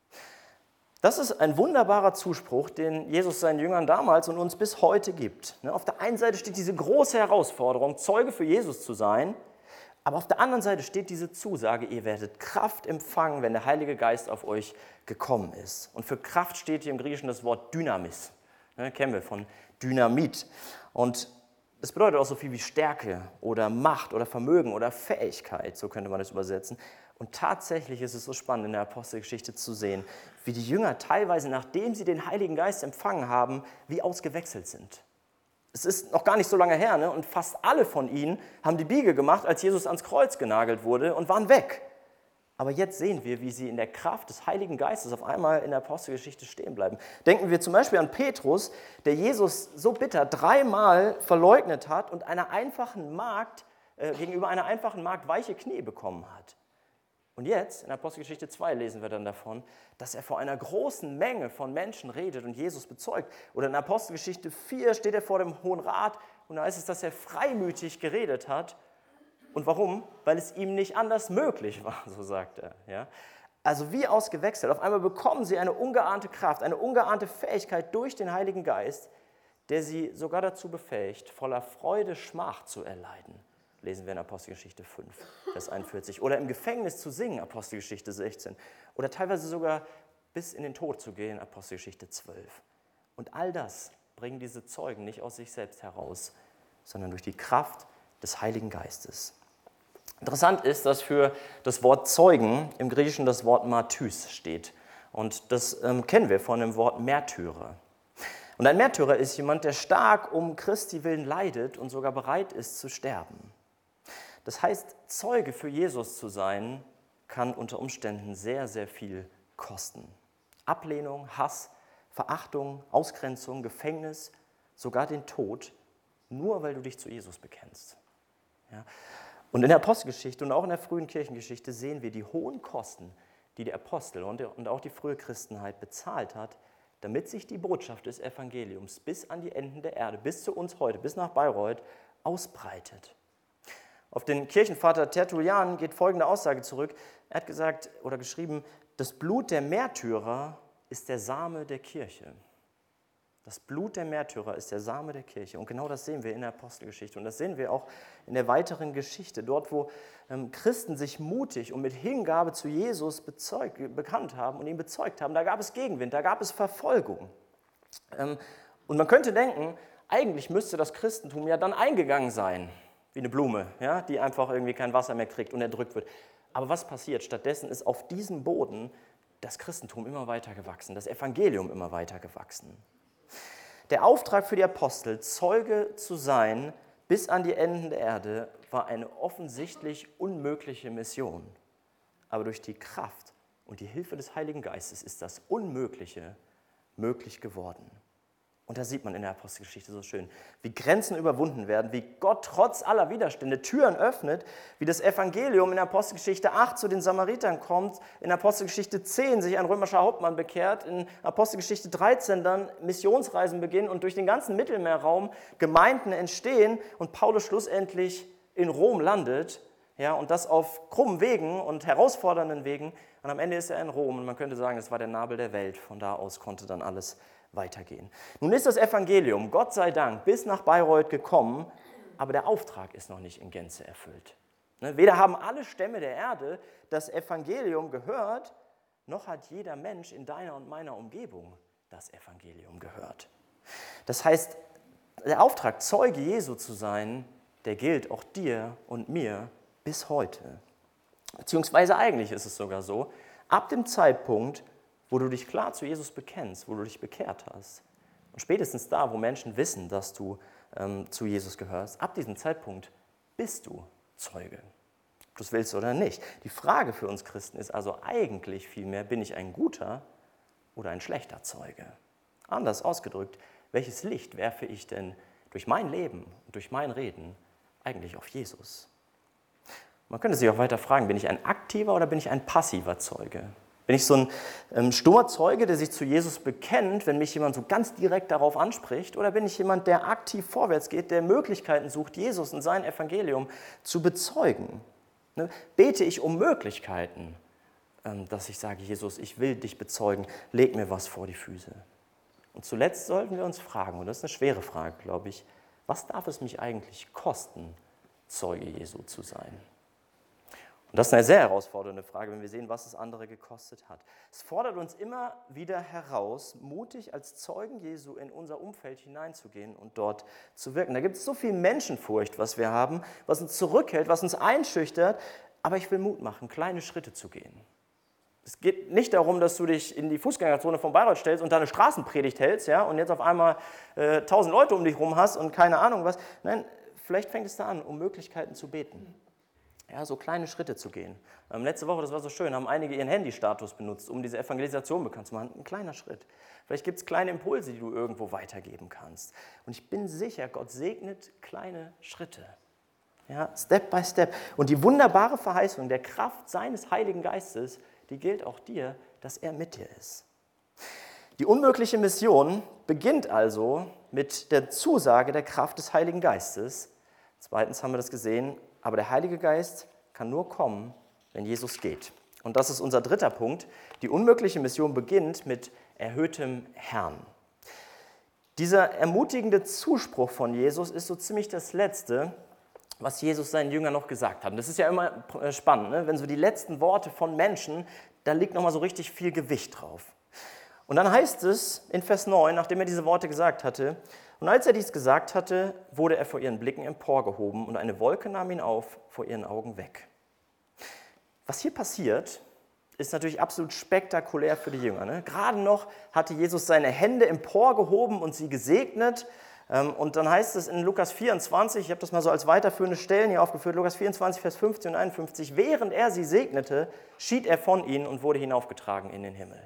Das ist ein wunderbarer Zuspruch, den Jesus seinen Jüngern damals und uns bis heute gibt. Auf der einen Seite steht diese große Herausforderung, Zeuge für Jesus zu sein, aber auf der anderen Seite steht diese Zusage, ihr werdet Kraft empfangen, wenn der Heilige Geist auf euch gekommen ist. Und für Kraft steht hier im Griechischen das Wort Dynamis. Kennen wir von Dynamit. Und das bedeutet auch so viel wie Stärke oder Macht oder Vermögen oder Fähigkeit, so könnte man das übersetzen. Und tatsächlich ist es so spannend in der Apostelgeschichte zu sehen, wie die Jünger teilweise, nachdem sie den Heiligen Geist empfangen haben, wie ausgewechselt sind. Es ist noch gar nicht so lange her, ne? Und fast alle von ihnen haben die Biege gemacht, als Jesus ans Kreuz genagelt wurde und waren weg. Aber jetzt sehen wir, wie sie in der Kraft des Heiligen Geistes auf einmal in der Apostelgeschichte stehen bleiben. Denken wir zum Beispiel an Petrus, der Jesus so bitter 3-mal verleugnet hat und gegenüber einer einfachen Magd weiche Knie bekommen hat. Und jetzt, in Apostelgeschichte 2, lesen wir dann davon, dass er vor einer großen Menge von Menschen redet und Jesus bezeugt. Oder in Apostelgeschichte 4 steht er vor dem Hohen Rat und da heißt es, dass er freimütig geredet hat. Und warum? Weil es ihm nicht anders möglich war, so sagt er. Ja? Also wie ausgewechselt. Auf einmal bekommen sie eine ungeahnte Kraft, eine ungeahnte Fähigkeit durch den Heiligen Geist, der sie sogar dazu befähigt, voller Freude Schmach zu erleiden lesen wir in Apostelgeschichte 5, Vers 41. Oder im Gefängnis zu singen, Apostelgeschichte 16. Oder teilweise sogar bis in den Tod zu gehen, Apostelgeschichte 12. Und all das bringen diese Zeugen nicht aus sich selbst heraus, sondern durch die Kraft des Heiligen Geistes. Interessant ist, dass für das Wort Zeugen im Griechischen das Wort Martys steht. Und das kennen wir von dem Wort Märtyrer. Und ein Märtyrer ist jemand, der stark um Christi willen leidet und sogar bereit ist zu sterben. Das heißt, Zeuge für Jesus zu sein, kann unter Umständen sehr, sehr viel kosten. Ablehnung, Hass, Verachtung, Ausgrenzung, Gefängnis, sogar den Tod, nur weil du dich zu Jesus bekennst. Ja? Und in der Apostelgeschichte und auch in der frühen Kirchengeschichte sehen wir die hohen Kosten, die die Apostel und auch die frühe Christenheit bezahlt hat, damit sich die Botschaft des Evangeliums bis an die Enden der Erde, bis zu uns heute, bis nach Bayreuth, ausbreitet. Auf den Kirchenvater Tertullian geht folgende Aussage zurück. Er hat gesagt oder geschrieben, das Blut der Märtyrer ist der Same der Kirche. Das Blut der Märtyrer ist der Same der Kirche. Und genau das sehen wir in der Apostelgeschichte. Und das sehen wir auch in der weiteren Geschichte. Dort, wo Christen sich mutig und mit Hingabe zu Jesus bekannt haben und ihn bezeugt haben, da gab es Gegenwind, da gab es Verfolgung. Und man könnte denken, eigentlich müsste das Christentum ja dann eingegangen sein, wie eine Blume, ja, die einfach irgendwie kein Wasser mehr kriegt und erdrückt wird. Aber was passiert? Stattdessen ist auf diesem Boden das Christentum immer weiter gewachsen, das Evangelium immer weiter gewachsen. Der Auftrag für die Apostel, Zeuge zu sein bis an die Enden der Erde, war eine offensichtlich unmögliche Mission. Aber durch die Kraft und die Hilfe des Heiligen Geistes ist das Unmögliche möglich geworden. Und da sieht man in der Apostelgeschichte so schön, wie Grenzen überwunden werden, wie Gott trotz aller Widerstände Türen öffnet, wie das Evangelium in Apostelgeschichte 8 zu den Samaritern kommt, in Apostelgeschichte 10 sich ein römischer Hauptmann bekehrt, in Apostelgeschichte 13 dann Missionsreisen beginnen und durch den ganzen Mittelmeerraum Gemeinden entstehen und Paulus schlussendlich in Rom landet, ja, und das auf krummen Wegen und herausfordernden Wegen. Und am Ende ist er in Rom und man könnte sagen, das war der Nabel der Welt. Von da aus konnte dann alles weitergehen. Nun ist das Evangelium, Gott sei Dank, bis nach Bayreuth gekommen, aber der Auftrag ist noch nicht in Gänze erfüllt. Weder haben alle Stämme der Erde das Evangelium gehört, noch hat jeder Mensch in deiner und meiner Umgebung das Evangelium gehört. Das heißt, der Auftrag, Zeuge Jesu zu sein, der gilt auch dir und mir bis heute. Beziehungsweise eigentlich ist es sogar so, ab dem Zeitpunkt, wo du dich klar zu Jesus bekennst, wo du dich bekehrt hast. Und spätestens da, wo Menschen wissen, dass du zu Jesus gehörst, ab diesem Zeitpunkt bist du Zeuge. Ob du es willst oder nicht. Die Frage für uns Christen ist also eigentlich vielmehr, bin ich ein guter oder ein schlechter Zeuge? Anders ausgedrückt, welches Licht werfe ich denn durch mein Leben und durch mein Reden eigentlich auf Jesus? Man könnte sich auch weiter fragen, bin ich ein aktiver oder bin ich ein passiver Zeuge? Bin ich so ein stummer Zeuge, der sich zu Jesus bekennt, wenn mich jemand so ganz direkt darauf anspricht? Oder bin ich jemand, der aktiv vorwärts geht, der Möglichkeiten sucht, Jesus und sein Evangelium zu bezeugen? Bete ich um Möglichkeiten, dass ich sage, Jesus, ich will dich bezeugen, leg mir was vor die Füße. Und zuletzt sollten wir uns fragen, und das ist eine schwere Frage, glaube ich, was darf es mich eigentlich kosten, Zeuge Jesu zu sein? Und das ist eine sehr herausfordernde Frage, wenn wir sehen, was es andere gekostet hat. Es fordert uns immer wieder heraus, mutig als Zeugen Jesu in unser Umfeld hineinzugehen und dort zu wirken. Da gibt es so viel Menschenfurcht, was wir haben, was uns zurückhält, was uns einschüchtert. Aber ich will Mut machen, kleine Schritte zu gehen. Es geht nicht darum, dass du dich in die Fußgängerzone von Bayreuth stellst und da eine Straßenpredigt hältst, ja, und jetzt auf einmal 1000 Leute um dich rum hast und keine Ahnung was. Nein, vielleicht fängt es da an, um Möglichkeiten zu beten. Ja, so kleine Schritte zu gehen. Letzte Woche, das war so schön, haben einige ihren Handystatus benutzt, um diese Evangelisation bekannt zu machen. Ein kleiner Schritt. Vielleicht gibt es kleine Impulse, die du irgendwo weitergeben kannst. Und ich bin sicher, Gott segnet kleine Schritte. Ja, Step by Step. Und die wunderbare Verheißung der Kraft seines Heiligen Geistes, die gilt auch dir, dass er mit dir ist. Die unmögliche Mission beginnt also mit der Zusage der Kraft des Heiligen Geistes. Zweitens haben wir das gesehen, aber der Heilige Geist kann nur kommen, wenn Jesus geht. Und das ist unser dritter Punkt. Die unmögliche Mission beginnt mit erhöhtem Herrn. Dieser ermutigende Zuspruch von Jesus ist so ziemlich das Letzte, was Jesus seinen Jüngern noch gesagt hat. Und das ist ja immer spannend, ne? Wenn so die letzten Worte von Menschen, da liegt nochmal so richtig viel Gewicht drauf. Und dann heißt es in Vers 9, nachdem er diese Worte gesagt hatte, und als er dies gesagt hatte, wurde er vor ihren Blicken emporgehoben und eine Wolke nahm ihn auf, vor ihren Augen weg. Was hier passiert, ist natürlich absolut spektakulär für die Jünger. Ne? Gerade noch hatte Jesus seine Hände emporgehoben und sie gesegnet. Und dann heißt es in Lukas 24, ich habe das mal so als weiterführende Stellen hier aufgeführt, Lukas 24, Vers 50 und 51, während er sie segnete, schied er von ihnen und wurde hinaufgetragen in den Himmel.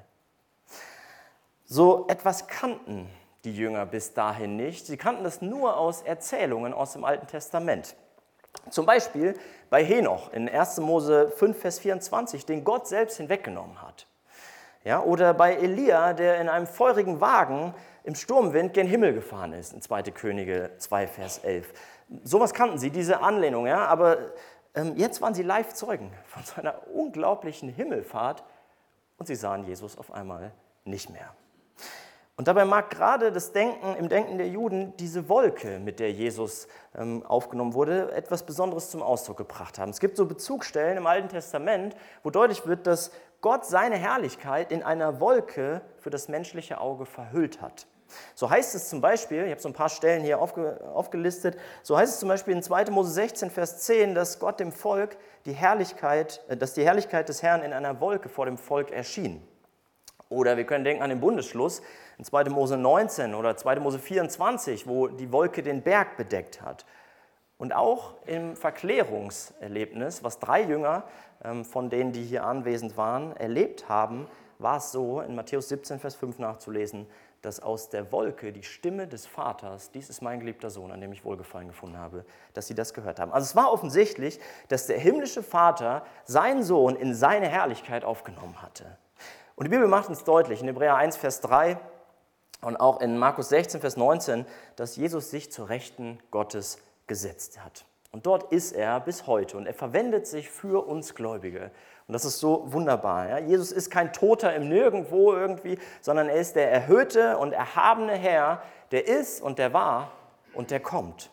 So etwas kannten die Jünger bis dahin nicht. Sie kannten das nur aus Erzählungen aus dem Alten Testament. Zum Beispiel bei Henoch in 1. Mose 5, Vers 24, den Gott selbst hinweggenommen hat. Ja, oder bei Elia, der in einem feurigen Wagen im Sturmwind gen Himmel gefahren ist, in 2. Könige 2, Vers 11. Sowas kannten sie, diese Anlehnung, ja, aber jetzt waren sie Live-Zeugen von so einer unglaublichen Himmelfahrt und sie sahen Jesus auf einmal nicht mehr. Und dabei mag gerade das Denken, im Denken der Juden diese Wolke, mit der Jesus aufgenommen wurde, etwas Besonderes zum Ausdruck gebracht haben. Es gibt so Bezugsstellen im Alten Testament, wo deutlich wird, dass Gott seine Herrlichkeit in einer Wolke für das menschliche Auge verhüllt hat. So heißt es zum Beispiel, ich habe so ein paar Stellen hier aufgelistet, so heißt es zum Beispiel in 2. Mose 16, Vers 10, dass Gott dem Volk die Herrlichkeit des Herrn in einer Wolke vor dem Volk erschien. Oder wir können denken an den Bundesschluss in 2. Mose 19 oder 2. Mose 24, wo die Wolke den Berg bedeckt hat. Und auch im Verklärungserlebnis, was 3 Jünger von denen, die hier anwesend waren, erlebt haben, war es so, in Matthäus 17, Vers 5 nachzulesen, dass aus der Wolke die Stimme des Vaters, dies ist mein geliebter Sohn, an dem ich Wohlgefallen gefunden habe, dass sie das gehört haben. Also es war offensichtlich, dass der himmlische Vater seinen Sohn in seine Herrlichkeit aufgenommen hatte. Und die Bibel macht uns deutlich, in Hebräer 1, Vers 3 und auch in Markus 16, Vers 19, dass Jesus sich zur Rechten Gottes gesetzt hat. Und dort ist er bis heute und er verwendet sich für uns Gläubige. Und das ist so wunderbar. Ja? Jesus ist kein Toter im Nirgendwo irgendwie, sondern er ist der erhöhte und erhabene Herr, der ist und der war und der kommt.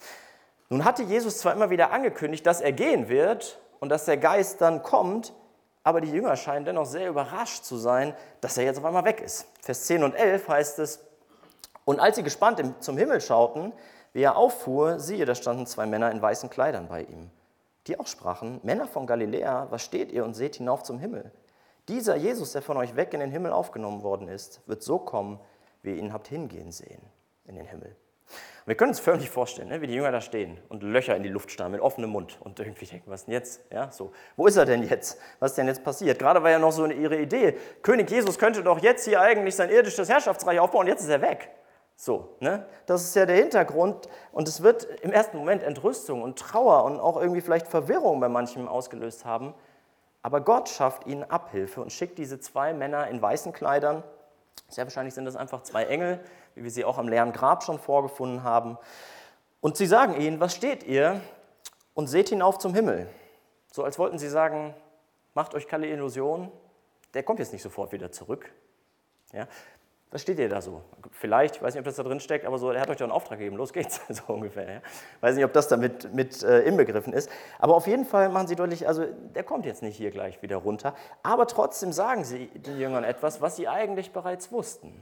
Nun hatte Jesus zwar immer wieder angekündigt, dass er gehen wird und dass der Geist dann kommt, aber die Jünger scheinen dennoch sehr überrascht zu sein, dass er jetzt auf einmal weg ist. Vers 10 und 11 heißt es, und als sie gespannt zum Himmel schauten, wie er auffuhr, siehe, da standen 2 Männer in weißen Kleidern bei ihm, die auch sprachen, Männer von Galiläa, was steht ihr und seht hinauf zum Himmel? Dieser Jesus, der von euch weg in den Himmel aufgenommen worden ist, wird so kommen, wie ihr ihn habt hingehen sehen in den Himmel. Und wir können uns förmlich vorstellen, ne, wie die Jünger da stehen und Löcher in die Luft starren mit offenem Mund und irgendwie denken, was denn jetzt? Ja, so. Wo ist er denn jetzt? Was ist denn jetzt passiert? Gerade war ja noch so ihre Idee, König Jesus könnte doch jetzt hier eigentlich sein irdisches Herrschaftsreich aufbauen und jetzt ist er weg. So, ne? Das ist ja der Hintergrund und es wird im ersten Moment Entrüstung und Trauer und auch irgendwie vielleicht Verwirrung bei manchem ausgelöst haben. Aber Gott schafft ihnen Abhilfe und schickt diese 2 Männer in weißen Kleidern. Sehr wahrscheinlich sind das einfach 2 Engel, wie wir sie auch am leeren Grab schon vorgefunden haben. Und sie sagen ihnen, was steht ihr? Und seht hinauf zum Himmel. So als wollten sie sagen, macht euch keine Illusion, der kommt jetzt nicht sofort wieder zurück. Ja? Was steht ihr da so? Vielleicht, ich weiß nicht, ob das da drin steckt, aber so, er hat euch doch einen Auftrag gegeben, los geht's, so ungefähr. Ja? Weiß nicht, ob das damit inbegriffen ist. Aber auf jeden Fall machen sie deutlich, also der kommt jetzt nicht hier gleich wieder runter. Aber trotzdem sagen sie den Jüngern etwas, was sie eigentlich bereits wussten.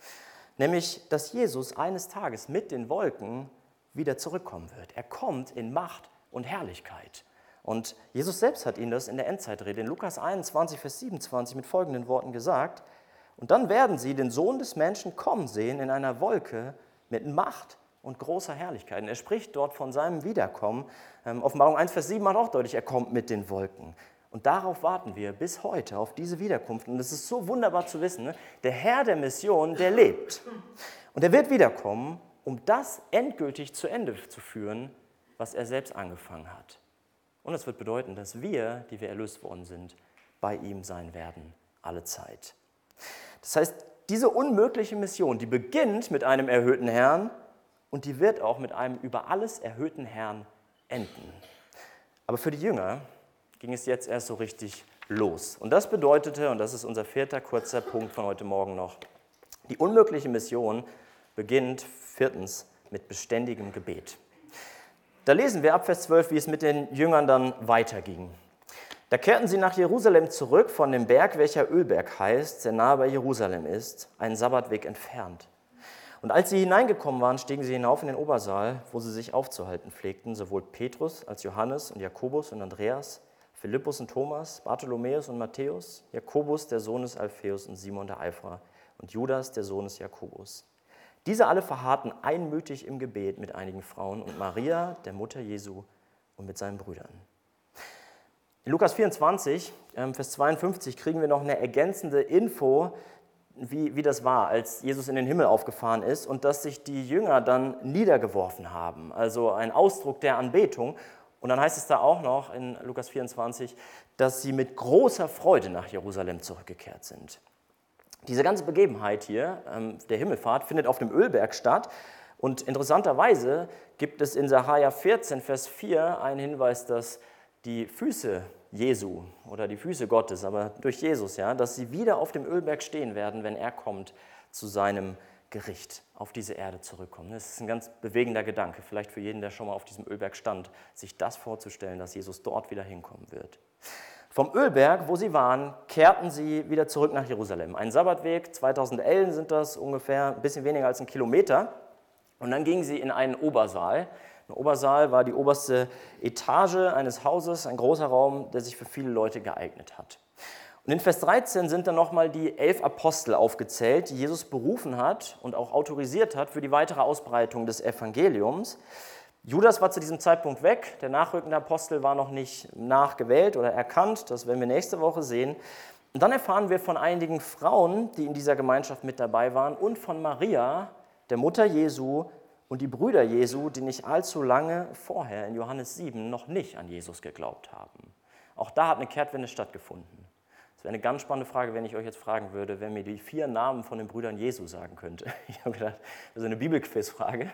Nämlich, dass Jesus eines Tages mit den Wolken wieder zurückkommen wird. Er kommt in Macht und Herrlichkeit. Und Jesus selbst hat ihnen das in der Endzeitrede in Lukas 21, Vers 27 mit folgenden Worten gesagt, und dann werden sie den Sohn des Menschen kommen sehen in einer Wolke mit Macht und großer Herrlichkeit. Und er spricht dort von seinem Wiederkommen. Offenbarung 1, Vers 7 macht auch deutlich, er kommt mit den Wolken. Und darauf warten wir bis heute, auf diese Wiederkunft. Und es ist so wunderbar zu wissen, ne? Der Herr der Mission, der lebt. Und er wird wiederkommen, um das endgültig zu Ende zu führen, was er selbst angefangen hat. Und das wird bedeuten, dass wir, die wir erlöst worden sind, bei ihm sein werden, alle Zeit. Das heißt, diese unmögliche Mission, die beginnt mit einem erhöhten Herrn und die wird auch mit einem über alles erhöhten Herrn enden. Aber für die Jünger ging es jetzt erst so richtig los. Und das bedeutete, und das ist unser 4. kurzer Punkt von heute Morgen noch, die unmögliche Mission beginnt 4. mit beständigem Gebet. Da lesen wir ab Vers 12, wie es mit den Jüngern dann weiterging. Da kehrten sie nach Jerusalem zurück von dem Berg, welcher Ölberg heißt, der nahe bei Jerusalem ist, einen Sabbatweg entfernt. Und als sie hineingekommen waren, stiegen sie hinauf in den Obersaal, wo sie sich aufzuhalten pflegten, sowohl Petrus als Johannes und Jakobus und Andreas, Philippus und Thomas, Bartholomäus und Matthäus, Jakobus, der Sohn des Alpheus und Simon der Eiferer und Judas, der Sohn des Jakobus. Diese alle verharrten einmütig im Gebet mit einigen Frauen und Maria, der Mutter Jesu, und mit seinen Brüdern. In Lukas 24, Vers 52, kriegen wir noch eine ergänzende Info, wie das war, als Jesus in den Himmel aufgefahren ist und dass sich die Jünger dann niedergeworfen haben. Also ein Ausdruck der Anbetung. Und dann heißt es da auch noch in Lukas 24, dass sie mit großer Freude nach Jerusalem zurückgekehrt sind. Diese ganze Begebenheit hier, der Himmelfahrt, findet auf dem Ölberg statt. Und interessanterweise gibt es in Sacharja 14, Vers 4 einen Hinweis, dass die Füße Jesu oder die Füße Gottes, aber durch Jesus, ja, dass sie wieder auf dem Ölberg stehen werden, wenn er kommt zu seinem Gericht, auf diese Erde zurückkommen. Das ist ein ganz bewegender Gedanke, vielleicht für jeden, der schon mal auf diesem Ölberg stand, sich das vorzustellen, dass Jesus dort wieder hinkommen wird. Vom Ölberg, wo sie waren, kehrten sie wieder zurück nach Jerusalem. Ein Sabbatweg, 2000 Ellen sind das ungefähr, ein bisschen weniger als 1 Kilometer. Und dann gingen sie in einen Obersaal. Ein Obersaal war die oberste Etage eines Hauses, ein großer Raum, der sich für viele Leute geeignet hat. Und in Vers 13 sind dann nochmal die 11 Apostel aufgezählt, die Jesus berufen hat und auch autorisiert hat für die weitere Ausbreitung des Evangeliums. Judas war zu diesem Zeitpunkt weg, der nachrückende Apostel war noch nicht nachgewählt oder erkannt, das werden wir nächste Woche sehen. Und dann erfahren wir von einigen Frauen, die in dieser Gemeinschaft mit dabei waren, und von Maria, der Mutter Jesu, und die Brüder Jesu, die nicht allzu lange vorher in Johannes 7 noch nicht an Jesus geglaubt haben. Auch da hat eine Kehrtwende stattgefunden. Das wäre eine ganz spannende Frage, wenn ich euch jetzt fragen würde, wer mir die 4 Namen von den Brüdern Jesu sagen könnte. Ich habe gedacht, das ist eine Bibelquizfrage.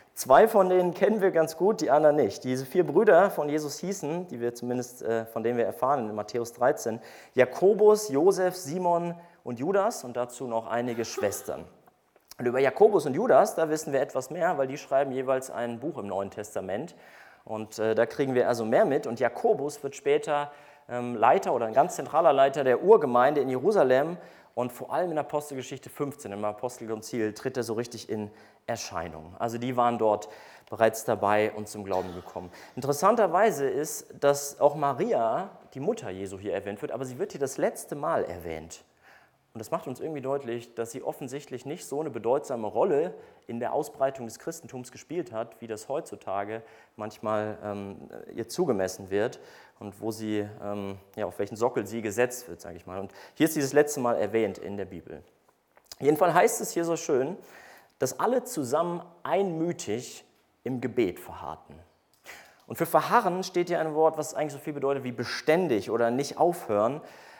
2 von denen kennen wir ganz gut, die anderen nicht. Diese 4 Brüder von Jesus hießen, die wir zumindest, von denen wir erfahren in Matthäus 13, Jakobus, Josef, Simon und Judas und dazu noch einige Schwestern. Und über Jakobus und Judas, da wissen wir etwas mehr, weil die schreiben jeweils ein Buch im Neuen Testament. Und da kriegen wir also mehr mit. Und Jakobus wird später Leiter oder ein ganz zentraler Leiter der Urgemeinde in Jerusalem. Und vor allem in Apostelgeschichte 15, im Apostelkonzil, tritt er so richtig in Erscheinung. Also die waren dort bereits dabei und zum Glauben gekommen. Interessanterweise ist, dass auch Maria, die Mutter Jesu, hier erwähnt wird, aber sie wird hier das letzte Mal erwähnt. Und das macht uns irgendwie deutlich, dass sie offensichtlich nicht so eine bedeutsame Rolle in der Ausbreitung des Christentums gespielt hat, wie das heutzutage manchmal ihr zugemessen wird und wo sie, auf welchen Sockel sie gesetzt wird, sage ich mal. Und hier ist dieses letzte Mal erwähnt in der Bibel. Jedenfalls heißt es hier so schön, dass alle zusammen einmütig im Gebet verharrten. Und für verharren steht hier ein Wort, was eigentlich so viel bedeutet wie beständig oder nicht aufhören,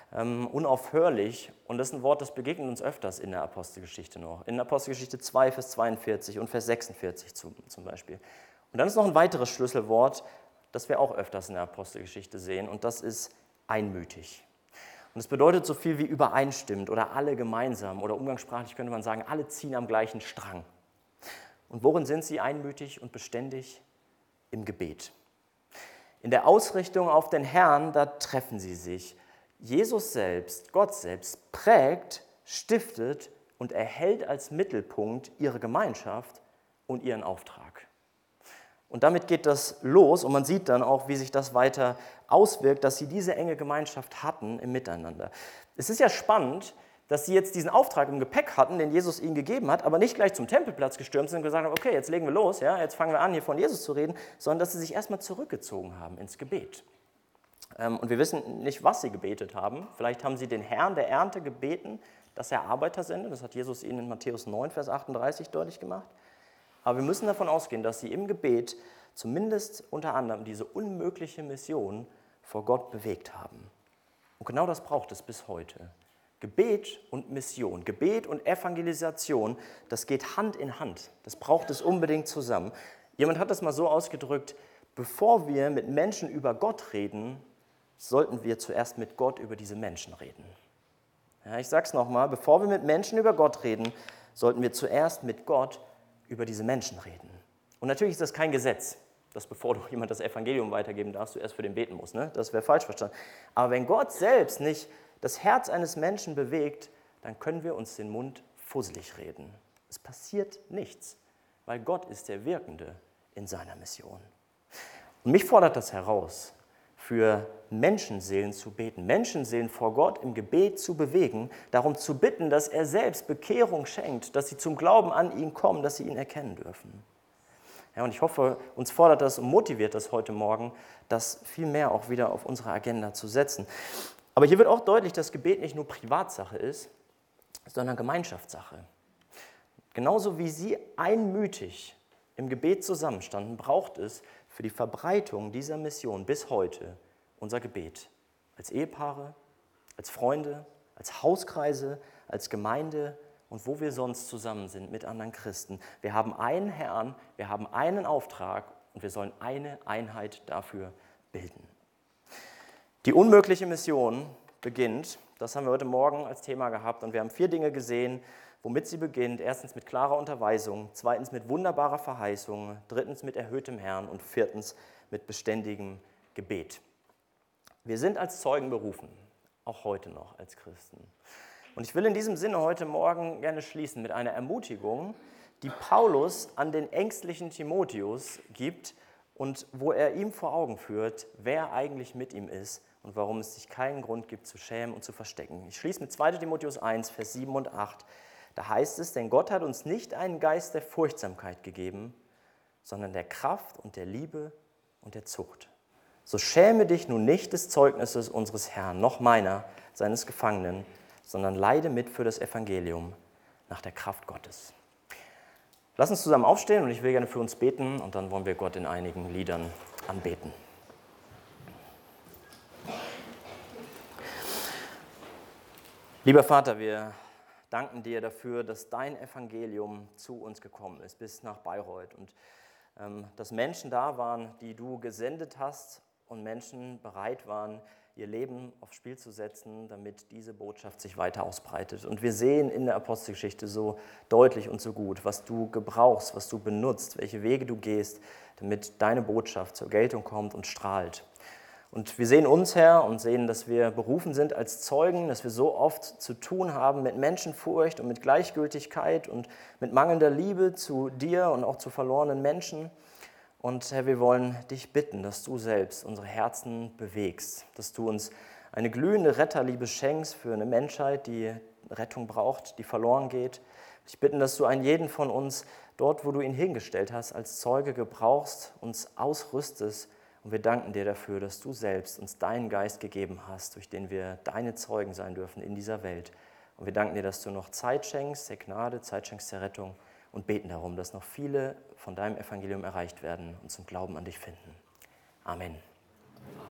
unaufhörlich. Und das ist ein Wort, das begegnet uns öfters in der Apostelgeschichte noch. In Apostelgeschichte 2, Vers 42 und Vers 46 zum Beispiel. Und dann ist noch ein weiteres Schlüsselwort, das wir auch öfters in der Apostelgeschichte sehen, und das ist einmütig. Und es bedeutet so viel wie übereinstimmend oder alle gemeinsam oder umgangssprachlich könnte man sagen, alle ziehen am gleichen Strang. Und worin sind sie einmütig und beständig? Im Gebet. In der Ausrichtung auf den Herrn, da treffen sie sich. Jesus selbst, Gott selbst, prägt, stiftet und erhält als Mittelpunkt ihre Gemeinschaft und ihren Auftrag. Und damit geht das los und man sieht dann auch, wie sich das weiter auswirkt, dass sie diese enge Gemeinschaft hatten im Miteinander. Es ist ja spannend, dass sie jetzt diesen Auftrag im Gepäck hatten, den Jesus ihnen gegeben hat, aber nicht gleich zum Tempelplatz gestürmt sind und gesagt haben, okay, jetzt legen wir los, ja, jetzt fangen wir an, hier von Jesus zu reden, sondern dass sie sich erstmal zurückgezogen haben ins Gebet. Und wir wissen nicht, was sie gebetet haben. Vielleicht haben sie den Herrn der Ernte gebeten, dass er Arbeiter sendet. Das hat Jesus ihnen in Matthäus 9, Vers 38 deutlich gemacht. Aber wir müssen davon ausgehen, dass sie im Gebet zumindest unter anderem diese unmögliche Mission vor Gott bewegt haben. Und genau das braucht es bis heute. Gebet und Mission, Gebet und Evangelisation, das geht Hand in Hand. Das braucht es unbedingt zusammen. Jemand hat das mal so ausgedrückt, bevor wir mit Menschen über Gott reden, sollten wir zuerst mit Gott über diese Menschen reden. Ja, ich sage es nochmal, bevor wir mit Menschen über Gott reden, sollten wir zuerst mit Gott über diese Menschen reden. Und natürlich ist das kein Gesetz. dass bevor du jemand das Evangelium weitergeben darfst, du erst für den beten musst. Ne? Das wäre falsch verstanden. Aber wenn Gott selbst nicht das Herz eines Menschen bewegt, dann können wir uns den Mund fusselig reden. Es passiert nichts, weil Gott ist der Wirkende in seiner Mission. Und mich fordert das heraus, für Menschenseelen zu beten, Menschenseelen vor Gott im Gebet zu bewegen, darum zu bitten, dass er selbst Bekehrung schenkt, dass sie zum Glauben an ihn kommen, dass sie ihn erkennen dürfen. Ja, und ich hoffe, uns fordert das und motiviert das heute Morgen, das viel mehr auch wieder auf unsere Agenda zu setzen. Aber hier wird auch deutlich, dass Gebet nicht nur Privatsache ist, sondern Gemeinschaftssache. Genauso wie sie einmütig im Gebet zusammenstanden, braucht es für die Verbreitung dieser Mission bis heute unser Gebet. Als Ehepaare, als Freunde, als Hauskreise, als Gemeinde und wo wir sonst zusammen sind mit anderen Christen. Wir haben einen Herrn, wir haben einen Auftrag und wir sollen eine Einheit dafür bilden. Die unmögliche Mission beginnt, das haben wir heute Morgen als Thema gehabt und wir haben 4 Dinge gesehen, womit sie beginnt. Erstens mit klarer Unterweisung, zweitens mit wunderbarer Verheißung, drittens mit erhöhtem Herrn und viertens mit beständigem Gebet. Wir sind als Zeugen berufen, auch heute noch als Christen. Und ich will in diesem Sinne heute Morgen gerne schließen mit einer Ermutigung, die Paulus an den ängstlichen Timotheus gibt und wo er ihm vor Augen führt, wer eigentlich mit ihm ist und warum es sich keinen Grund gibt zu schämen und zu verstecken. Ich schließe mit 2 Timotheus 1, Vers 7 und 8. Da heißt es, denn Gott hat uns nicht einen Geist der Furchtsamkeit gegeben, sondern der Kraft und der Liebe und der Zucht. So schäme dich nun nicht des Zeugnisses unseres Herrn, noch meiner, seines Gefangenen, sondern leide mit für das Evangelium nach der Kraft Gottes. Lass uns zusammen aufstehen und ich will gerne für uns beten und dann wollen wir Gott in einigen Liedern anbeten. Lieber Vater, wir danken dir dafür, dass dein Evangelium zu uns gekommen ist, bis nach Bayreuth. Und dass Menschen da waren, die du gesendet hast und Menschen bereit waren, ihr Leben aufs Spiel zu setzen, damit diese Botschaft sich weiter ausbreitet. Und wir sehen in der Apostelgeschichte so deutlich und so gut, was du gebrauchst, was du benutzt, welche Wege du gehst, damit deine Botschaft zur Geltung kommt und strahlt. Und wir sehen uns, Herr, und sehen, dass wir berufen sind als Zeugen, dass wir so oft zu tun haben mit Menschenfurcht und mit Gleichgültigkeit und mit mangelnder Liebe zu dir und auch zu verlorenen Menschen. Und Herr, wir wollen dich bitten, dass du selbst unsere Herzen bewegst, dass du uns eine glühende Retterliebe schenkst für eine Menschheit, die Rettung braucht, die verloren geht. Ich bitte, dass du einen jeden von uns dort, wo du ihn hingestellt hast, als Zeuge gebrauchst, uns ausrüstest. Und wir danken dir dafür, dass du selbst uns deinen Geist gegeben hast, durch den wir deine Zeugen sein dürfen in dieser Welt. Und wir danken dir, dass du noch Zeit schenkst, der Gnade, Zeit schenkst der Rettung und beten darum, dass noch viele von deinem Evangelium erreicht werden und zum Glauben an dich finden. Amen.